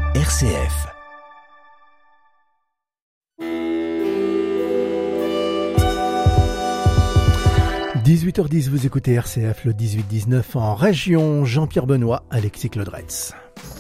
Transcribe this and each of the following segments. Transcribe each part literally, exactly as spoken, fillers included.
R C F. dix-huit heures dix, vous écoutez R C F, le dix-huit dix-neuf en région. Jean-Pierre Benoît, Alexis Claudretz.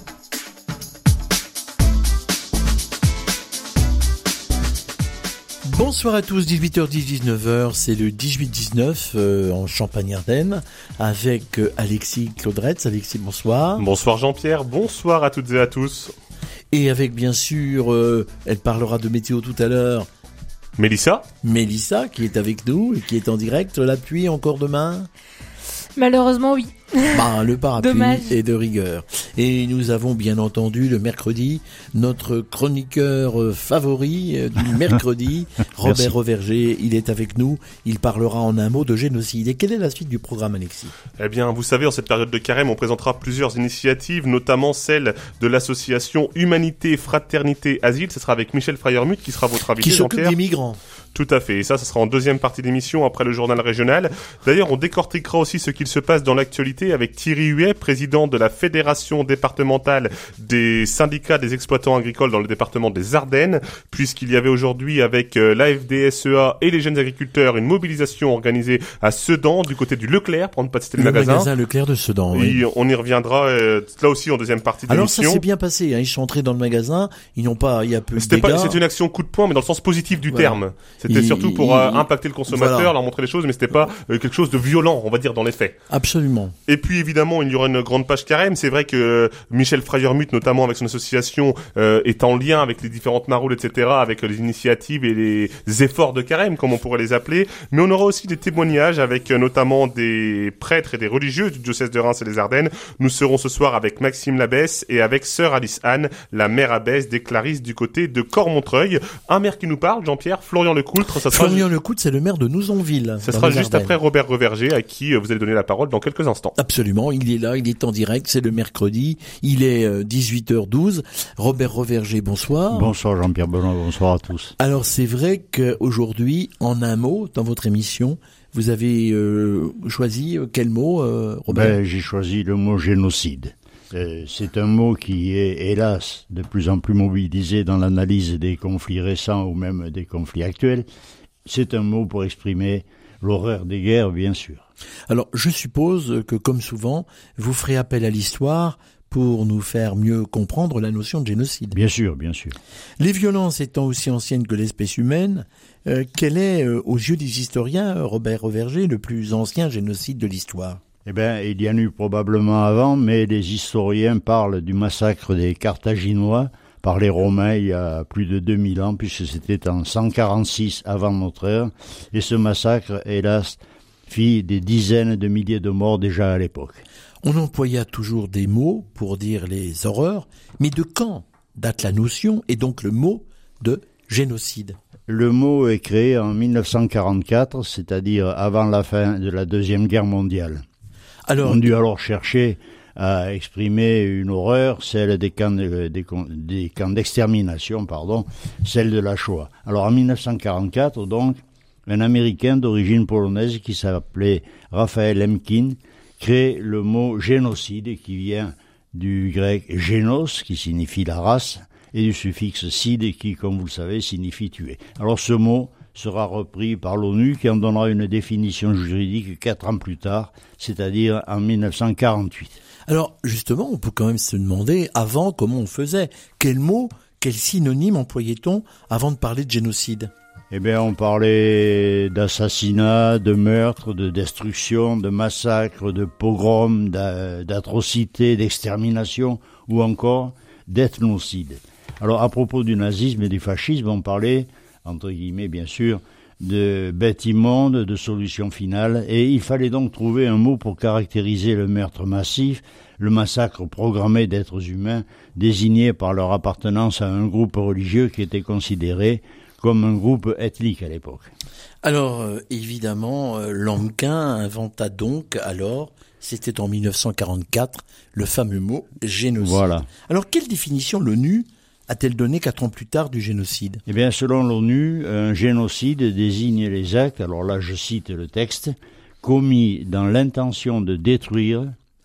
Bonsoir à tous, dix-huit heures dix, dix-neuf heures, c'est le dix-huit dix-neuf euh, en Champagne-Ardenne avec euh, Alexis Claudretz. Alexis, bonsoir. Bonsoir Jean-Pierre, bonsoir à toutes et à tous. Et avec bien sûr, euh, elle parlera de météo tout à l'heure, Mélissa Mélissa qui est avec nous et qui est en direct. La pluie encore demain ? Malheureusement oui. Bah, le parapluie Dommage. est de rigueur. Et nous avons bien entendu le mercredi notre chroniqueur euh, favori euh, du mercredi, Robert Reverger. Il est avec nous. Il parlera en un mot de génocide. Et quelle est la suite du programme, Alexis ? Eh bien, vous savez, en cette période de carême, on présentera plusieurs initiatives, notamment celle de l'association Humanité, Fraternité, Asile. Ce sera avec Michel Freiermuth qui sera votre invité, Qui s'occupe Jean-Pierre. des migrants. Tout à fait. Et ça, ce sera en deuxième partie d'émission après le journal régional. D'ailleurs, on décortiquera aussi ce qu'il se passe dans l'actualité avec Thierry Huet, président de la Fédération départementale des syndicats des exploitants agricoles dans le département des Ardennes, puisqu'il y avait aujourd'hui avec euh, l'A F D S E A et les jeunes agriculteurs une mobilisation organisée à Sedan, du côté du Leclerc, pour ne pas citer le, Le magasin. magasin Leclerc de Sedan, oui. Et on y reviendra euh, là aussi en deuxième partie Alors d'émission. ça s'est bien passé, hein. Ils sont entrés dans le magasin, ils n'ont pas, il y a peu de C'était dégâts. pas, c'était une action coup de poing, mais dans le sens positif du Voilà. terme. C'était Il- surtout pour euh, il- impacter le consommateur, voilà. leur montrer les choses, mais c'était pas euh, quelque chose de violent, on va dire, dans les faits. Absolument. Et puis évidemment, il y aura une grande page carême. C'est vrai que euh, Michel Freiermuth, notamment avec son association, euh, est en lien avec les différentes maroules, et cetera, avec euh, les initiatives et les efforts de carême, comme on pourrait les appeler. Mais on aura aussi des témoignages avec euh, notamment des prêtres et des religieuses du diocèse de Reims et des Ardennes. Nous serons ce soir avec Maxime Labesse et avec sœur Alice Anne, la mère abbesse des Clarisses du côté de Cormontreuil. Un maire qui nous parle, Jean-Pierre, Florian Lecoultre. Ça sera, Florian Lecoultre, c'est le maire de Nouzonville. ça dans sera les juste Ardennes. après Robert Reverger, à qui euh, vous allez donner la parole dans quelques instants. Absolument, il est là, il est en direct, c'est le mercredi, il est euh, dix-huit heures douze. Robert Reverger, bonsoir. Bonsoir Jean-Pierre Benoît, bonsoir à tous. Alors c'est vrai qu'aujourd'hui, en un mot, dans votre émission, vous avez euh, choisi euh, quel mot, euh, Robert ? Ben, j'ai choisi le mot génocide. Euh, c'est un mot qui est, hélas, de plus en plus mobilisé dans l'analyse des conflits récents ou même des conflits actuels. C'est un mot pour exprimer l'horreur des guerres, bien sûr. Alors je suppose que, comme souvent, vous ferez appel à l'histoire pour nous faire mieux comprendre la notion de génocide. Bien sûr, bien sûr. Les violences étant aussi anciennes que l'espèce humaine, euh, quel est, euh, aux yeux des historiens, Robert Reverger, le plus ancien génocide de l'histoire ? Eh bien, il y en a eu probablement avant, mais les historiens parlent du massacre des Carthaginois par les Romains il y a plus de deux mille ans, puisque c'était en cent quarante-six avant notre ère. Et ce massacre, hélas, fit des dizaines de milliers de morts déjà à l'époque. On employa toujours des mots pour dire les horreurs, mais de quand date la notion et donc le mot de génocide ? Le mot est créé en mille neuf cent quarante-quatre, c'est-à-dire avant la fin de la Deuxième Guerre mondiale. Alors, On dut alors chercher à exprimer une horreur, celle des camps, de, des, des camps d'extermination, pardon, celle de la Shoah. Alors en mille neuf cent quarante-quatre, donc, un Américain d'origine polonaise qui s'appelait Raphaël Lemkin crée le mot génocide qui vient du grec génos, qui signifie la race, et du suffixe cide qui, comme vous le savez, signifie tuer. Alors ce mot sera repris par l'ONU qui en donnera une définition juridique quatre ans plus tard, c'est-à-dire en mille neuf cent quarante-huit. alors justement, on peut quand même se demander avant comment on faisait. Quel mot, quel synonyme employait-on avant de parler de génocide ? Eh bien, on parlait d'assassinat, de meurtre, de destruction, de massacre, de pogrom, d'a- d'atrocité, d'extermination ou encore d'ethnocide. Alors, à propos du nazisme et du fascisme, on parlait, entre guillemets bien sûr, de bêtes immondes, de solution finale, et il fallait donc trouver un mot pour caractériser le meurtre massif, le massacre programmé d'êtres humains désignés par leur appartenance à un groupe religieux qui était considéré comme un groupe ethnique à l'époque. Alors, euh, évidemment, euh, Lemkin inventa donc, alors, c'était en mille neuf cent quarante-quatre, le fameux mot génocide. Voilà. Alors, quelle définition l'ONU a-t-elle donné quatre ans plus tard du génocide ? Eh bien, selon l'ONU, un génocide désigne les actes, alors là je cite le texte, commis dans l'intention de détruire,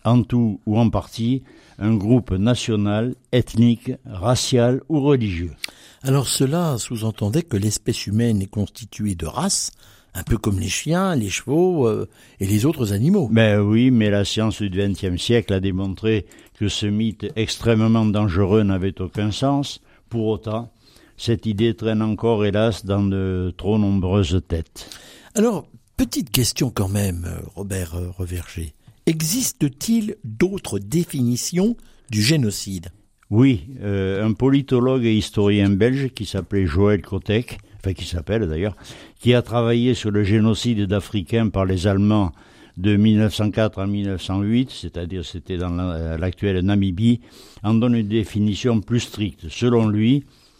en tout ou en partie, un groupe national, ethnique, racial ou religieux. Alors cela sous-entendait que l'espèce humaine est constituée de races, un peu comme les chiens, les chevaux euh, et les autres animaux. Ben oui, mais la science du vingtième siècle a démontré que ce mythe extrêmement dangereux n'avait aucun sens. Pour autant, cette idée traîne encore, hélas, dans de trop nombreuses têtes. Alors, petite question quand même, Robert Reverger. Existe-t-il d'autres définitions du génocide ? Oui, euh, un politologue et historien belge qui s'appelait Joël Kotek, enfin qui s'appelle d'ailleurs, qui a travaillé sur le génocide d'Africains par les Allemands de mille neuf cent quatre à mille neuf cent huit, c'est-à-dire c'était dans la, l'actuelle Namibie, en donne une définition plus stricte. Selon lui,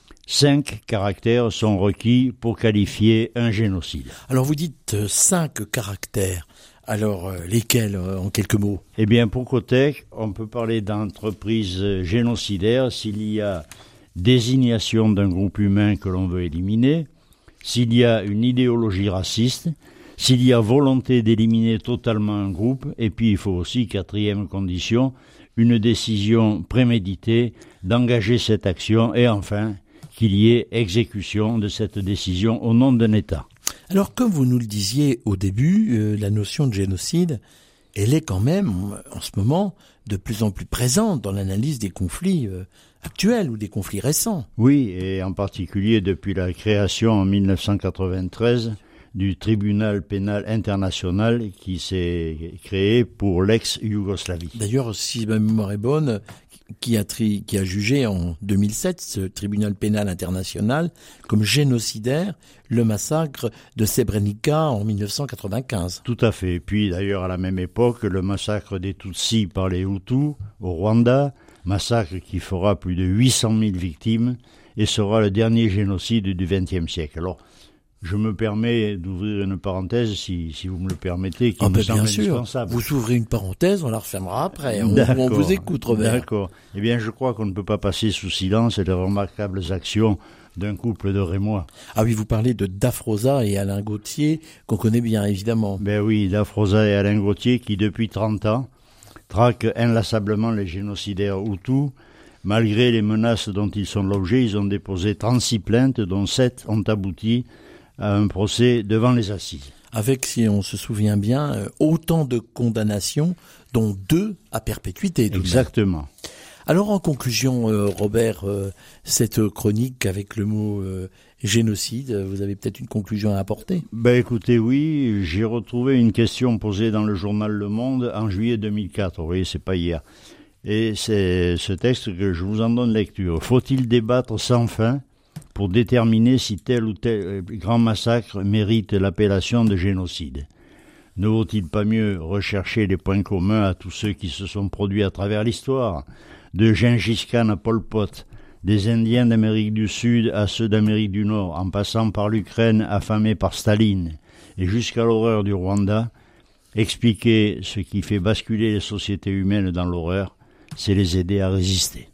cinq caractères sont requis pour qualifier un génocide. Alors vous dites euh, cinq caractères. Alors, euh, lesquels, euh, en quelques mots ? Eh bien, pour Kotek, on peut parler d'entreprise génocidaire s'il y a désignation d'un groupe humain que l'on veut éliminer, s'il y a une idéologie raciste, s'il y a volonté d'éliminer totalement un groupe, et puis il faut aussi, quatrième condition, une décision préméditée d'engager cette action, et enfin, qu'il y ait exécution de cette décision au nom d'un État. Alors, comme vous nous le disiez au début, euh, la notion de génocide, elle est quand même, en ce moment, de plus en plus présente dans l'analyse des conflits euh, actuels ou des conflits récents. Oui, et en particulier depuis la création en mille neuf cent quatre-vingt-treize du tribunal pénal international qui s'est créé pour l'ex-Yougoslavie. D'ailleurs, si ma mémoire est bonne, qui a, tri, qui a jugé en deux mille sept ce tribunal pénal international comme génocidaire le massacre de Srebrenica en mille neuf cent quatre-vingt-quinze. Tout à fait. Puis d'ailleurs à la même époque, le massacre des Tutsis par les Hutus au Rwanda, massacre qui fera plus de huit cent mille victimes et sera le dernier génocide du vingtième siècle. Alors, je me permets d'ouvrir une parenthèse, si, si vous me le permettez, qui ah me ben semble bien sûr. indispensable. Vous ouvrez une parenthèse, on la refermera après. On, on vous écoute, Robert. D'accord. Eh bien, je crois qu'on ne peut pas passer sous silence les remarquables actions d'un couple de Rémois. Ah oui, vous parlez de Dafrosa et Alain Gauthier, qu'on connaît bien, évidemment. Ben oui, Dafrosa et Alain Gauthier, qui depuis trente ans traquent inlassablement les génocidaires Hutus. Malgré les menaces dont ils sont l'objet, ils ont déposé trente-six plaintes, dont sept ont abouti à un procès devant les assises. Avec, si on se souvient bien, autant de condamnations, dont deux à perpétuité. Exactement. Alors en conclusion, euh, Robert, euh, cette chronique avec le mot euh, génocide, vous avez peut-être une conclusion à apporter ? Ben écoutez, oui, j'ai retrouvé une question posée dans le journal Le Monde en juillet deux mille quatre. Vous voyez, c'est pas hier. Et c'est ce texte que je vous en donne lecture. Faut-il débattre sans fin pour déterminer si tel ou tel grand massacre mérite l'appellation de génocide? Ne vaut-il pas mieux rechercher les points communs à tous ceux qui se sont produits à travers l'histoire, de Gengis Khan à Pol Pot, des Indiens d'Amérique du Sud à ceux d'Amérique du Nord, en passant par l'Ukraine affamée par Staline, et jusqu'à l'horreur du Rwanda? Expliquer ce qui fait basculer les sociétés humaines dans l'horreur, c'est les aider à résister.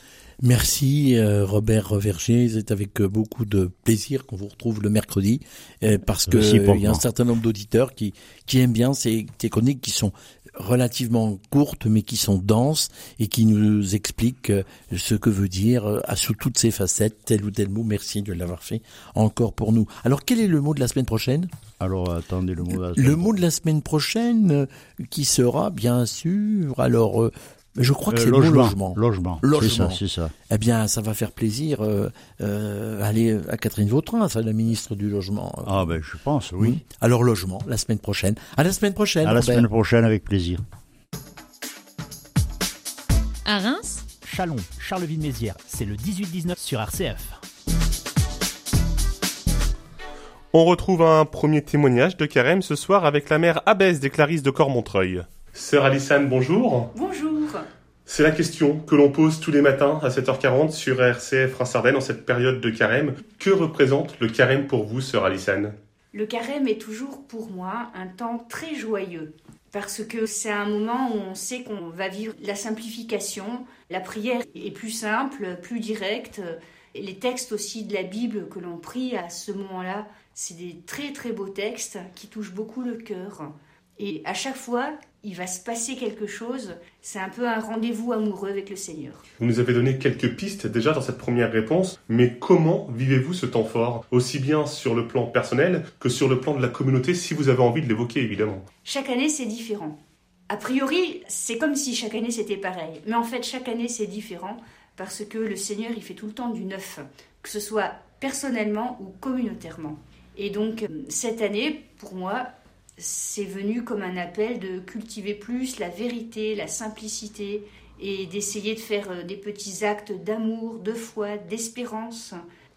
Merci euh, Robert Reverger, c'est avec euh, beaucoup de plaisir qu'on vous retrouve le mercredi, euh, parce que il euh, y a un certain nombre d'auditeurs qui qui aiment bien ces, ces chroniques qui sont relativement courtes mais qui sont denses et qui nous expliquent euh, ce que veut dire euh, sous toutes ses facettes tel ou tel mot. Merci de l'avoir fait encore pour nous. Alors quel est le mot de la semaine prochaine ? Alors attendez le mot de la semaine Le mot de la semaine prochaine euh, qui sera bien sûr alors euh, je crois que euh, c'est logement, le mot logement. Logement. Logement. C'est ça, c'est ça. Eh bien, ça va faire plaisir euh, euh, aller à Catherine Vautrin, ça, la ministre du Logement. Ah ben, je pense, oui. oui. Alors, logement, la semaine prochaine. À la semaine prochaine. À la semaine prochaine, avec plaisir. À Reims, Chalon, Charleville-Mézières, c'est le dix-huit dix-neuf sur R C F. On retrouve un premier témoignage de Carême ce soir avec la mère abbesse des Clarisses de Cormontreuil. Sœur Alissane, bonjour. Bonjour. C'est la question que l'on pose tous les matins à sept heures quarante sur R C F Reims-Ardennes en cette période de Carême. Que représente le Carême pour vous, sœur Alissane ? Le Carême est toujours pour moi un temps très joyeux. Parce que c'est un moment où on sait qu'on va vivre la simplification. La prière est plus simple, plus directe. Et les textes aussi de la Bible que l'on prie à ce moment-là, c'est des très très beaux textes qui touchent beaucoup le cœur. Et à chaque fois il va se passer quelque chose. C'est un peu un rendez-vous amoureux avec le Seigneur. Vous nous avez donné quelques pistes déjà dans cette première réponse, mais comment vivez-vous ce temps fort, aussi bien sur le plan personnel que sur le plan de la communauté, si vous avez envie de l'évoquer évidemment? Chaque année, c'est différent. A priori, c'est comme si chaque année c'était pareil. Mais en fait, chaque année, c'est différent parce que le Seigneur, il fait tout le temps du neuf, que ce soit personnellement ou communautairement. Et donc, cette année, pour moi, c'est venu comme un appel de cultiver plus la vérité, la simplicité et d'essayer de faire des petits actes d'amour, de foi, d'espérance.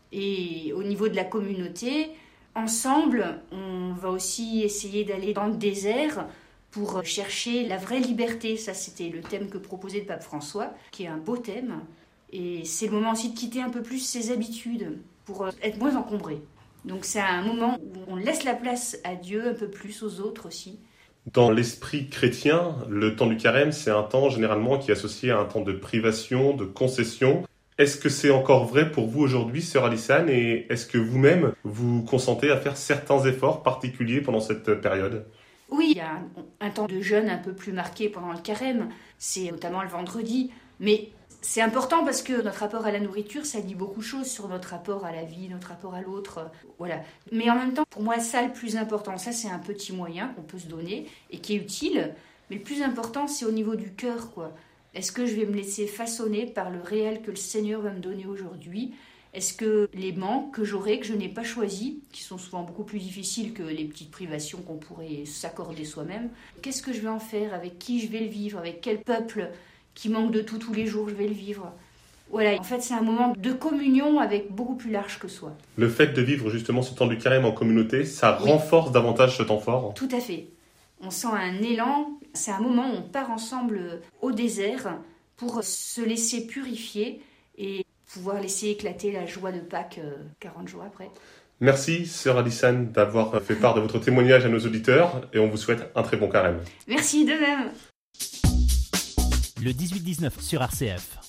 Et au niveau de la communauté, ensemble, on va aussi essayer d'aller dans le désert pour chercher la vraie liberté. Ça, c'était le thème que proposait le pape François, qui est un beau thème. Et c'est le moment aussi de quitter un peu plus ses habitudes pour être moins encombré. Donc c'est un moment où on laisse la place à Dieu, un peu plus aux autres aussi. Dans l'esprit chrétien, le temps du carême, c'est un temps généralement qui est associé à un temps de privation, de concession. Est-ce que c'est encore vrai pour vous aujourd'hui, sœur Alissane, et est-ce que vous-même vous consentez à faire certains efforts particuliers pendant cette période ? Oui, il y a un, un temps de jeûne un peu plus marqué pendant le carême, c'est notamment le vendredi, mais c'est important parce que notre rapport à la nourriture, ça dit beaucoup de choses sur notre rapport à la vie, notre rapport à l'autre, voilà. Mais en même temps, pour moi, ça, le plus important, ça c'est un petit moyen qu'on peut se donner et qui est utile, mais le plus important, c'est au niveau du cœur, quoi. Est-ce que je vais me laisser façonner par le réel que le Seigneur va me donner aujourd'hui ? Est-ce que les manques que j'aurai, que je n'ai pas choisis, qui sont souvent beaucoup plus difficiles que les petites privations qu'on pourrait s'accorder soi-même, qu'est-ce que je vais en faire ? Avec qui je vais le vivre ? Avec quel peuple qui manque de tout tous les jours je vais le vivre ? Voilà, en fait c'est un moment de communion avec beaucoup plus large que soi. Le fait de vivre justement ce temps du carême en communauté, ça Oui. renforce davantage ce temps fort ? Tout à fait. On sent un élan, c'est un moment où on part ensemble au désert pour se laisser purifier et pouvoir laisser éclater la joie de Pâques euh, quarante jours après. Merci, sœur Alissane, d'avoir fait part de votre témoignage à nos auditeurs et on vous souhaite un très bon carême. Merci de même. Le dix-huit dix-neuf sur R C F.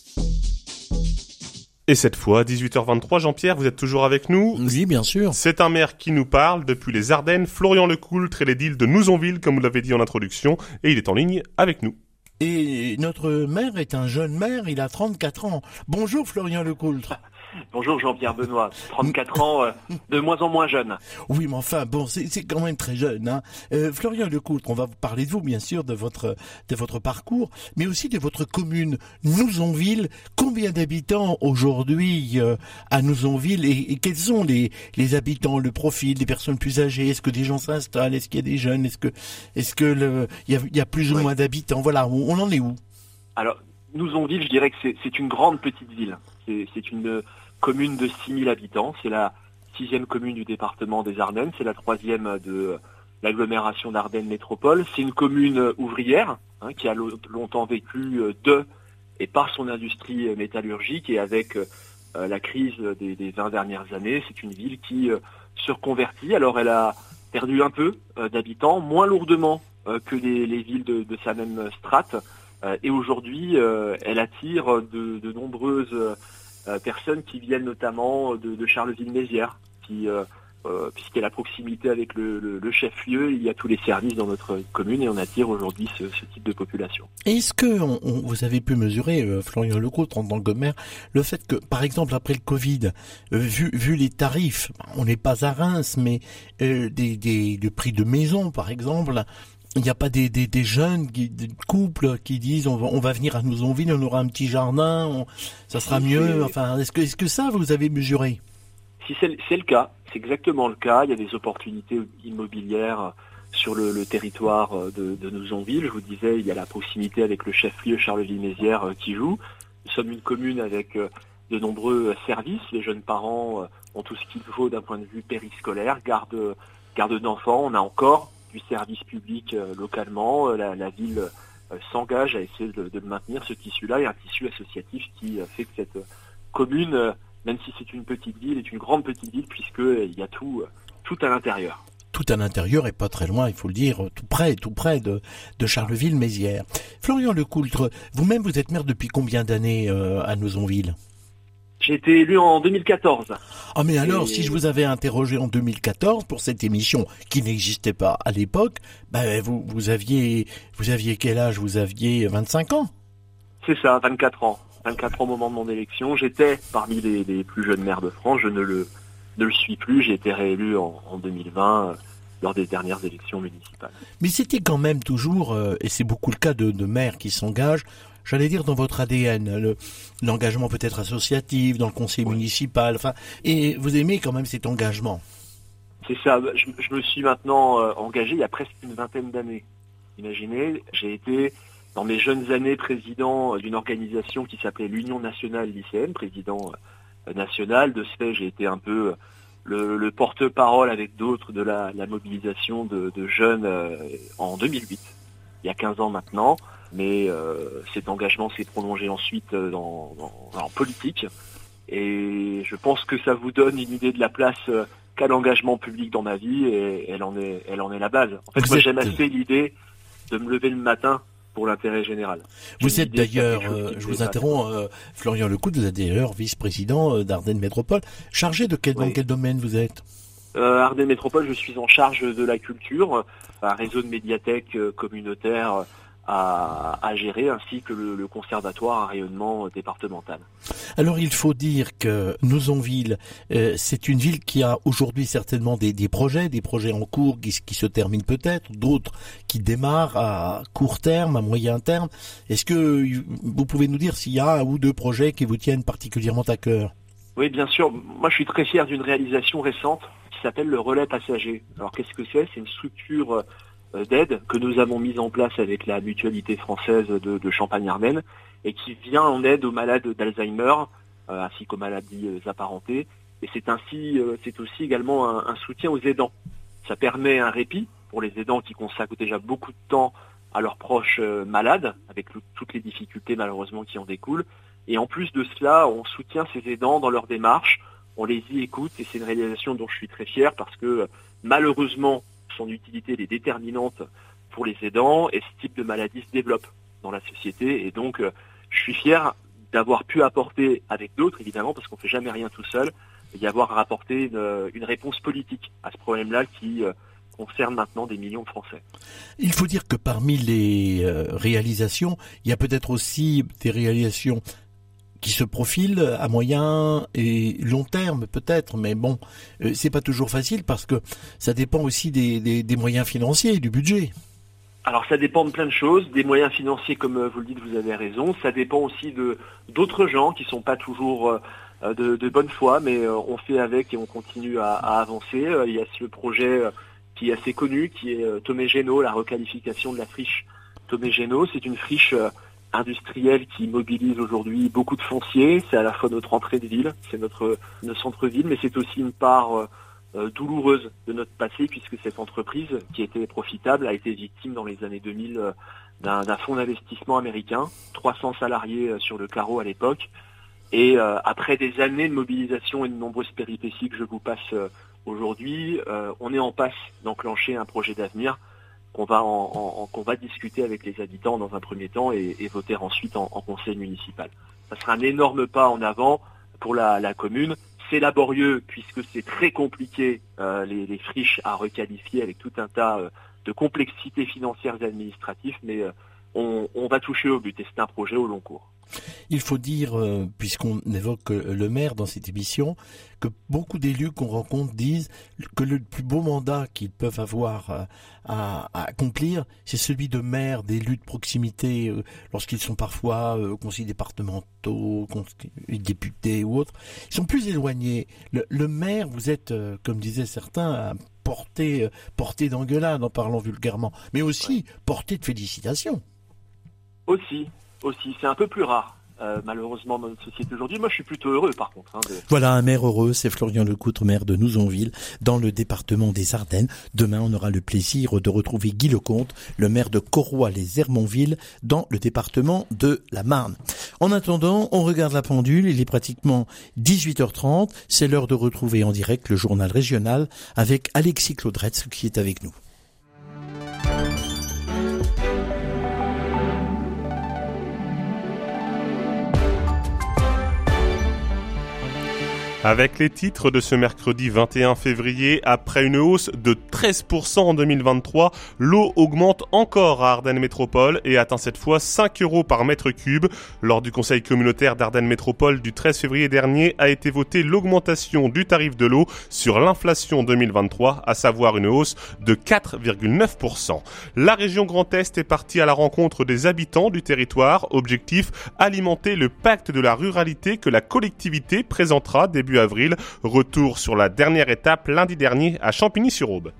Et cette fois, dix-huit heures vingt-trois, Jean-Pierre, vous êtes toujours avec nous ? Oui, bien sûr. C'est un maire qui nous parle depuis les Ardennes, Florian Lecoultre et l'édile de Nouzonville, comme vous l'avez dit en introduction, et il est en ligne avec nous. Et notre maire est un jeune maire, il a trente-quatre ans. Bonjour Florian Lecoultre. Bonjour Jean-Pierre Benoît, trente-quatre ans, euh, de moins en moins jeune. Oui, mais enfin, bon, c'est, c'est quand même très jeune. Hein. Euh, Florian Lecoultre, on va vous parler de vous, bien sûr, de votre de votre parcours, mais aussi de votre commune, Nouzonville. Combien d'habitants aujourd'hui euh, à Nouzonville et, et quels sont les les habitants, le profil des personnes plus âgées ? Est-ce que des gens s'installent ? Est-ce qu'il y a des jeunes ? Est-ce que est-ce que le il y a, il y a plus ou Oui. moins d'habitants ? Voilà, on, on en est où ? Alors, Nouzonville, je dirais que c'est, c'est une grande petite ville. C'est, c'est une commune de six mille habitants. C'est la sixième commune du département des Ardennes. C'est la troisième de l'agglomération d'Ardennes Métropole. C'est une commune ouvrière hein, qui a lo- longtemps vécu de et par son industrie métallurgique. Et avec euh, la crise des, des vingt dernières années, c'est une ville qui euh, se reconvertit. Alors, elle a perdu un peu euh, d'habitants, moins lourdement euh, que les, les villes de, de sa même strate. Euh, et aujourd'hui, euh, elle attire de, de nombreuses euh, personnes qui viennent notamment de, de Charleville-Mézières, qui, euh, euh, puisqu'elle a proximité avec le, le, le chef-lieu, il y a tous les services dans notre commune et on attire aujourd'hui ce, ce type de population. Est-ce que on, on- vous avez pu mesurer, euh, Florian Lecoultre, en tant que maire, le fait que, par exemple, après le Covid, euh, vu, vu les tarifs, on n'est pas à Reims, mais euh, des, des, le prix de maison, par exemple, il n'y a pas des, des, des jeunes, qui, des couples qui disent on va, on va venir à Nouzonville, on aura un petit jardin, on- ça sera Si, mieux. c'est- Enfin, est-ce que, est-ce que ça vous avez mesuré ? Si c'est, c'est le cas, c'est exactement le cas. Il y a des opportunités immobilières sur le, le territoire de, de Nouzonville. Je vous disais, il y a la proximité avec le chef-lieu Charleville-Mézières euh, qui joue. Nous sommes une commune avec euh, de nombreux services. Les jeunes parents euh, ont tout ce qu'il faut d'un point de vue périscolaire, garde, garde d'enfants. On a encore du service public euh, localement. Euh, La, la ville euh, s'engage à essayer de, de le maintenir, ce tissu-là, et un tissu associatif qui euh, fait que cette euh, commune, euh, même si c'est une petite ville, est une grande petite ville puisqu'il y a tout, euh, tout à l'intérieur. Tout à l'intérieur et pas très loin, il faut le dire, tout près, tout près de, de Charleville-Mézières. Florian Lecoultre, vous-même, vous êtes maire depuis combien d'années euh, à Nouzonville ? J'ai été élu en deux mille quatorze. Ah mais alors, Et- si je vous avais interrogé en deux mille quatorze pour cette émission qui n'existait pas à l'époque, ben vous vous aviez vous aviez quel âge? Vous aviez vingt-cinq ans? C'est ça, vingt-quatre ans. vingt-quatre ans au moment de mon élection. J'étais parmi les, les plus jeunes maires de France. Je ne le, ne le suis plus. J'ai été réélu en, en deux mille vingt euh, lors des dernières élections municipales. Mais c'était quand même toujours, euh, et c'est beaucoup le cas de, de maires qui s'engagent, j'allais dire dans votre A D N, le- l'engagement peut-être associatif, dans le conseil Oui. municipal, enfin, et vous aimez quand même cet engagement. C'est ça. Je, je me suis maintenant euh, engagé il y a presque une vingtaine d'années. Imaginez, j'ai été dans mes jeunes années président d'une organisation qui s'appelait l'Union nationale lycéenne, président euh, national. De ce fait, j'ai été un peu euh, le, le porte-parole avec d'autres de la, la mobilisation de, de jeunes euh, en deux mille huit, il y a quinze ans maintenant. Mais euh, cet engagement s'est prolongé ensuite euh, dans, dans- en politique. Et je pense que ça vous donne une idée de la place euh, qu'a l'engagement public dans ma vie, et elle en est, elle en est la base. En fait, Vous moi êtes- j'aime assez l'idée de me lever le matin pour l'intérêt général. Vous J'ai êtes l'idée qu'il y a d'ailleurs, quelque chose euh, qui me je vous dépasse. interromps, euh, Florian Lecout, vous êtes d'ailleurs vice-président euh, d'Ardennes Métropole, chargé de quel, dans Oui. quel domaine vous êtes? Euh, Ardennes Métropole, je suis en charge de la culture, un réseau de médiathèques euh, communautaires euh, à, à gérer, ainsi que le, le conservatoire à rayonnement euh, départemental. Alors il faut dire que Nouzonville, euh, c'est une ville qui a aujourd'hui certainement des, des projets, des projets en cours qui, s- qui se terminent peut-être, d'autres qui démarrent à court terme, à moyen terme. Est-ce que vous pouvez nous dire s'il y a un ou deux projets qui vous tiennent particulièrement à cœur? Oui, bien sûr. Moi, je suis très fier d'une réalisation récente qui s'appelle le relais passager. Alors, qu'est-ce que c'est? C'est une structure euh, d'aide que nous avons mise en place avec la mutualité française de, de Champagne-Ardenne et qui vient en aide aux malades d'Alzheimer euh, ainsi qu'aux maladies euh, apparentées. Et c'est ainsi, euh, c'est aussi également un, un soutien aux aidants. Ça permet un répit pour les aidants qui consacrent déjà beaucoup de temps à leurs proches euh, malades, avec le- toutes les difficultés malheureusement qui en découlent. Et en plus de cela, on soutient ces aidants dans leur démarche, on les y écoute, et c'est une réalisation dont je suis très fier parce que euh, malheureusement, son utilité elle est déterminante pour les aidants et ce type de maladie se développe dans la société. Et donc, euh, je suis fier d'avoir pu apporter, avec d'autres évidemment, parce qu'on ne fait jamais rien tout seul, d'y avoir apporté une, une réponse politique à ce problème-là qui euh, concerne maintenant des millions de Français. Il faut dire que parmi les euh, réalisations, il y a peut-être aussi des réalisations qui se profilent à moyen et long terme peut-être, mais bon, euh, c'est pas toujours facile parce que ça dépend aussi des, des, des moyens financiers, du budget. Alors ça dépend de plein de choses, des moyens financiers comme euh, vous le dites, vous avez raison, ça dépend aussi de d'autres gens qui sont pas toujours euh, de, de bonne foi, mais euh, on fait avec et on continue à, à avancer. Euh, il y a ce projet euh, qui est assez connu, qui est euh, Tomé Génaud, la requalification de la friche Tomé Génaud. C'est une friche euh, industrielle qui mobilise aujourd'hui beaucoup de fonciers, c'est à la fois notre entrée de ville, c'est notre, notre centre-ville, mais c'est aussi une part euh, Euh, douloureuse de notre passé, puisque cette entreprise qui était profitable a été victime dans les années deux mille euh, d'un, d'un fonds d'investissement américain, trois cents salariés euh, sur le carreau à l'époque, et euh, après des années de mobilisation et de nombreuses péripéties que je vous passe euh, aujourd'hui, euh, on est en passe d'enclencher un projet d'avenir qu'on va, en, en, qu'on va discuter avec les habitants dans un premier temps et, et voter ensuite en, en conseil municipal. Ça sera un énorme pas en avant pour la, la commune. C'est laborieux puisque c'est très compliqué euh, les, les friches à requalifier avec tout un tas euh, de complexités financières et administratives, mais euh, on, on va toucher au but et c'est un projet au long cours. Il faut dire, euh, puisqu'on évoque euh, le maire dans cette émission, que beaucoup d'élus qu'on rencontre disent que le plus beau mandat qu'ils peuvent avoir euh, à, à accomplir, c'est celui de maire, d'élus de proximité, euh, lorsqu'ils sont parfois euh, conseillers départementaux, conseillers députés ou autres. Ils sont plus éloignés. Le, le maire, vous êtes, euh, comme disaient certains, à portée, euh, portée d'engueulade en parlant vulgairement, mais aussi portée de félicitations. Aussi, aussi, c'est un peu plus rare. Euh, malheureusement dans notre société aujourd'hui. Moi je suis plutôt heureux par contre. Hein, de... Voilà un maire heureux, c'est Florian Lecoutre, maire de Nouzonville, dans le département des Ardennes. Demain on aura le plaisir de retrouver Guy Lecomte, le maire de Corroy-les-Hermonville, dans le département de la Marne. En attendant, on regarde la pendule, il est pratiquement dix-huit heures trente, c'est l'heure de retrouver en direct le journal régional avec Alexis Claudretz qui est avec nous. Avec les titres de ce mercredi vingt et un février, après une hausse de treize pour cent en deux mille vingt-trois, l'eau augmente encore à Ardennes Métropole et atteint cette fois cinq euros par mètre cube. Lors du conseil communautaire d'Ardennes Métropole du treize février dernier a été votée l'augmentation du tarif de l'eau sur l'inflation deux mille vingt-trois, à savoir une hausse de quatre virgule neuf pour cent. La région Grand Est est partie à la rencontre des habitants du territoire. Objectif, alimenter le pacte de la ruralité que la collectivité présentera début avril. Retour sur la dernière étape lundi dernier à Champigny-sur-Aube.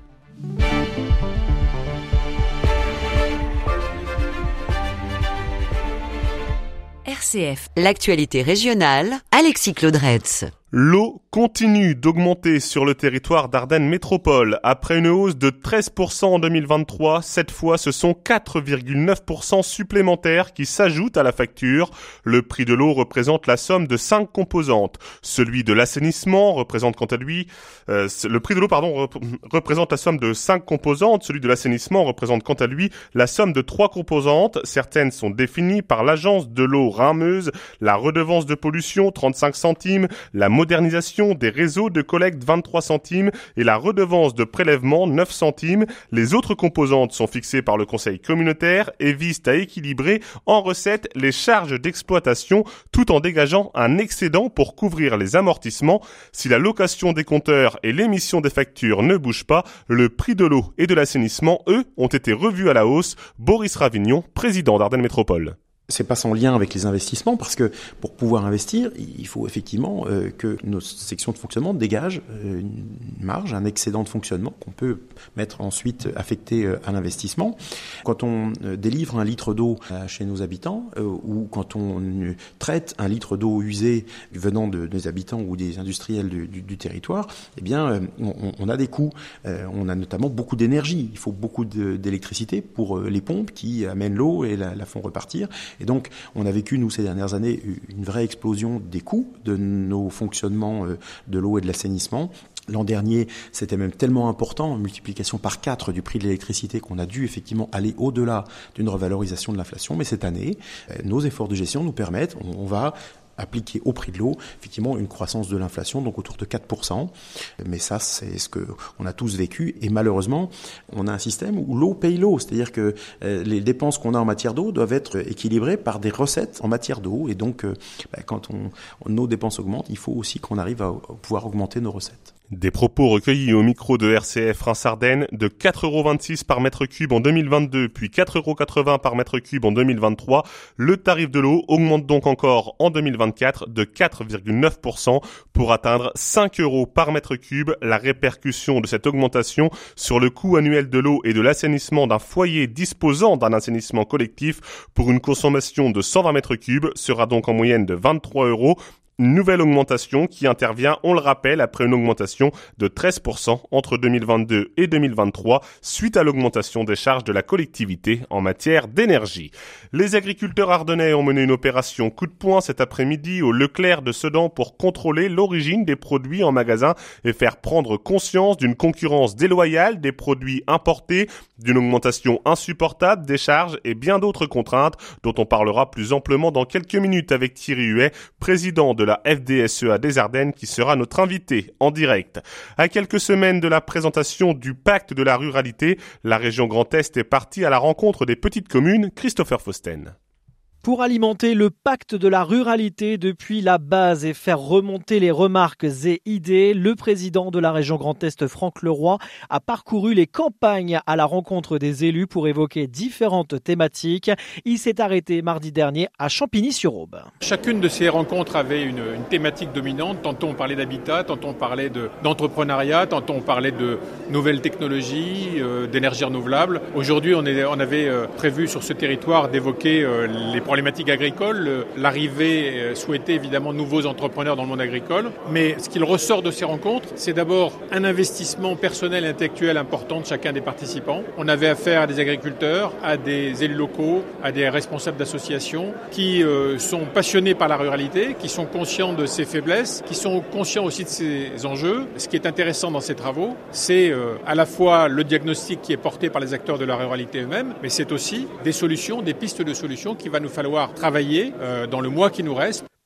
R C F, l'actualité régionale, Alexis Claudretz. L'eau continue d'augmenter sur le territoire d'Ardennes Métropole. Après une hausse de treize pour cent en deux mille vingt-trois, cette fois ce sont quatre virgule neuf pour cent supplémentaires qui s'ajoutent à la facture. Le prix de l'eau représente la somme de cinq composantes. Celui de l'assainissement représente quant à lui, euh, le prix de l'eau pardon rep- représente la somme de cinq composantes. Celui de l'assainissement représente quant à lui la somme de trois composantes. Certaines sont définies par l'agence de l'eau Rhin-Meuse, la redevance de pollution trente-cinq centimes, la modernisation des réseaux de collecte vingt-trois centimes et la redevance de prélèvement neuf centimes. Les autres composantes sont fixées par le conseil communautaire et visent à équilibrer en recettes les charges d'exploitation tout en dégageant un excédent pour couvrir les amortissements. Si la location des compteurs et l'émission des factures ne bougent pas, le prix de l'eau et de l'assainissement, eux, ont été revus à la hausse. Boris Ravignon, président d'Ardennes Métropole. C'est pas sans lien avec les investissements parce que pour pouvoir investir, il faut effectivement euh, que nos sections de fonctionnement dégagent euh, une marge, un excédent de fonctionnement qu'on peut mettre ensuite affecté euh, à l'investissement. Quand on euh, délivre un litre d'eau euh, chez nos habitants euh, ou quand on euh, traite un litre d'eau usée venant de, des habitants ou des industriels du, du, du territoire, eh bien euh, on, on a des coûts. Euh, on a notamment beaucoup d'énergie. Il faut beaucoup de, d'électricité pour euh, les pompes qui amènent l'eau et la, la font repartir. Et donc, on a vécu, nous, ces dernières années, une vraie explosion des coûts de nos fonctionnements de l'eau et de l'assainissement. L'an dernier, c'était même tellement important, une multiplication par quatre du prix de l'électricité, qu'on a dû effectivement aller au-delà d'une revalorisation de l'inflation. Mais cette année, nos efforts de gestion nous permettent, on va appliquer au prix de l'eau, effectivement, une croissance de l'inflation, donc autour de quatre pour cent. Mais ça, c'est ce qu'on a tous vécu. Et malheureusement, on a un système où l'eau paye l'eau. C'est-à-dire que euh, les dépenses qu'on a en matière d'eau doivent être équilibrées par des recettes en matière d'eau. Et donc, euh, bah, quand on, nos dépenses augmentent, il faut aussi qu'on arrive à, à pouvoir augmenter nos recettes. Des propos recueillis au micro de R C F Reims-Ardennes de quatre euros vingt-six par mètre cube en deux mille vingt-deux, puis quatre euros quatre-vingts par mètre cube en deux mille vingt-trois. Le tarif de l'eau augmente donc encore en deux mille vingt-quatre de quatre virgule neuf pour cent pour atteindre cinq euros par mètre cube. La répercussion de cette augmentation sur le coût annuel de l'eau et de l'assainissement d'un foyer disposant d'un assainissement collectif pour une consommation de cent vingt mètres cubes sera donc en moyenne de vingt-trois euros. Une nouvelle augmentation qui intervient, on le rappelle, après une augmentation de treize pour cent entre deux mille vingt-deux et deux mille vingt-trois suite à l'augmentation des charges de la collectivité en matière d'énergie. Les agriculteurs ardennais ont mené une opération coup de poing cet après-midi au Leclerc de Sedan pour contrôler l'origine des produits en magasin et faire prendre conscience d'une concurrence déloyale des produits importés, d'une augmentation insupportable des charges et bien d'autres contraintes dont on parlera plus amplement dans quelques minutes avec Thierry Huet, président de la F D S E A des Ardennes, qui sera notre invité en direct. À quelques semaines de la présentation du pacte de la ruralité, la région Grand Est est partie à la rencontre des petites communes. Christopher Fausten. Pour alimenter le pacte de la ruralité depuis la base et faire remonter les remarques et idées, le président de la région Grand Est, Franck Leroy, a parcouru les campagnes à la rencontre des élus pour évoquer différentes thématiques. Il s'est arrêté mardi dernier à Champigny-sur-Aube. Chacune de ces rencontres avait une, une thématique dominante. Tantôt on parlait d'habitat, tantôt on parlait de, d'entrepreneuriat, tantôt on parlait de nouvelles technologies, euh, d'énergie renouvelable. Aujourd'hui, on, est, on avait euh, prévu sur ce territoire d'évoquer euh, les problématiques agricoles, l'arrivée souhaitée évidemment de nouveaux entrepreneurs dans le monde agricole. Mais ce qu'il ressort de ces rencontres, c'est d'abord un investissement personnel et intellectuel important de chacun des participants. On avait affaire à des agriculteurs, à des élus locaux, à des responsables d'associations qui euh, sont passionnés par la ruralité, qui sont conscients de ses faiblesses, qui sont conscients aussi de ses enjeux. Ce qui est intéressant dans ces travaux, c'est euh, à la fois le diagnostic qui est porté par les acteurs de la ruralité eux-mêmes, mais c'est aussi des solutions, des pistes de solutions qu'il va nous falloir travailler euh, dans le mois qui nous reste.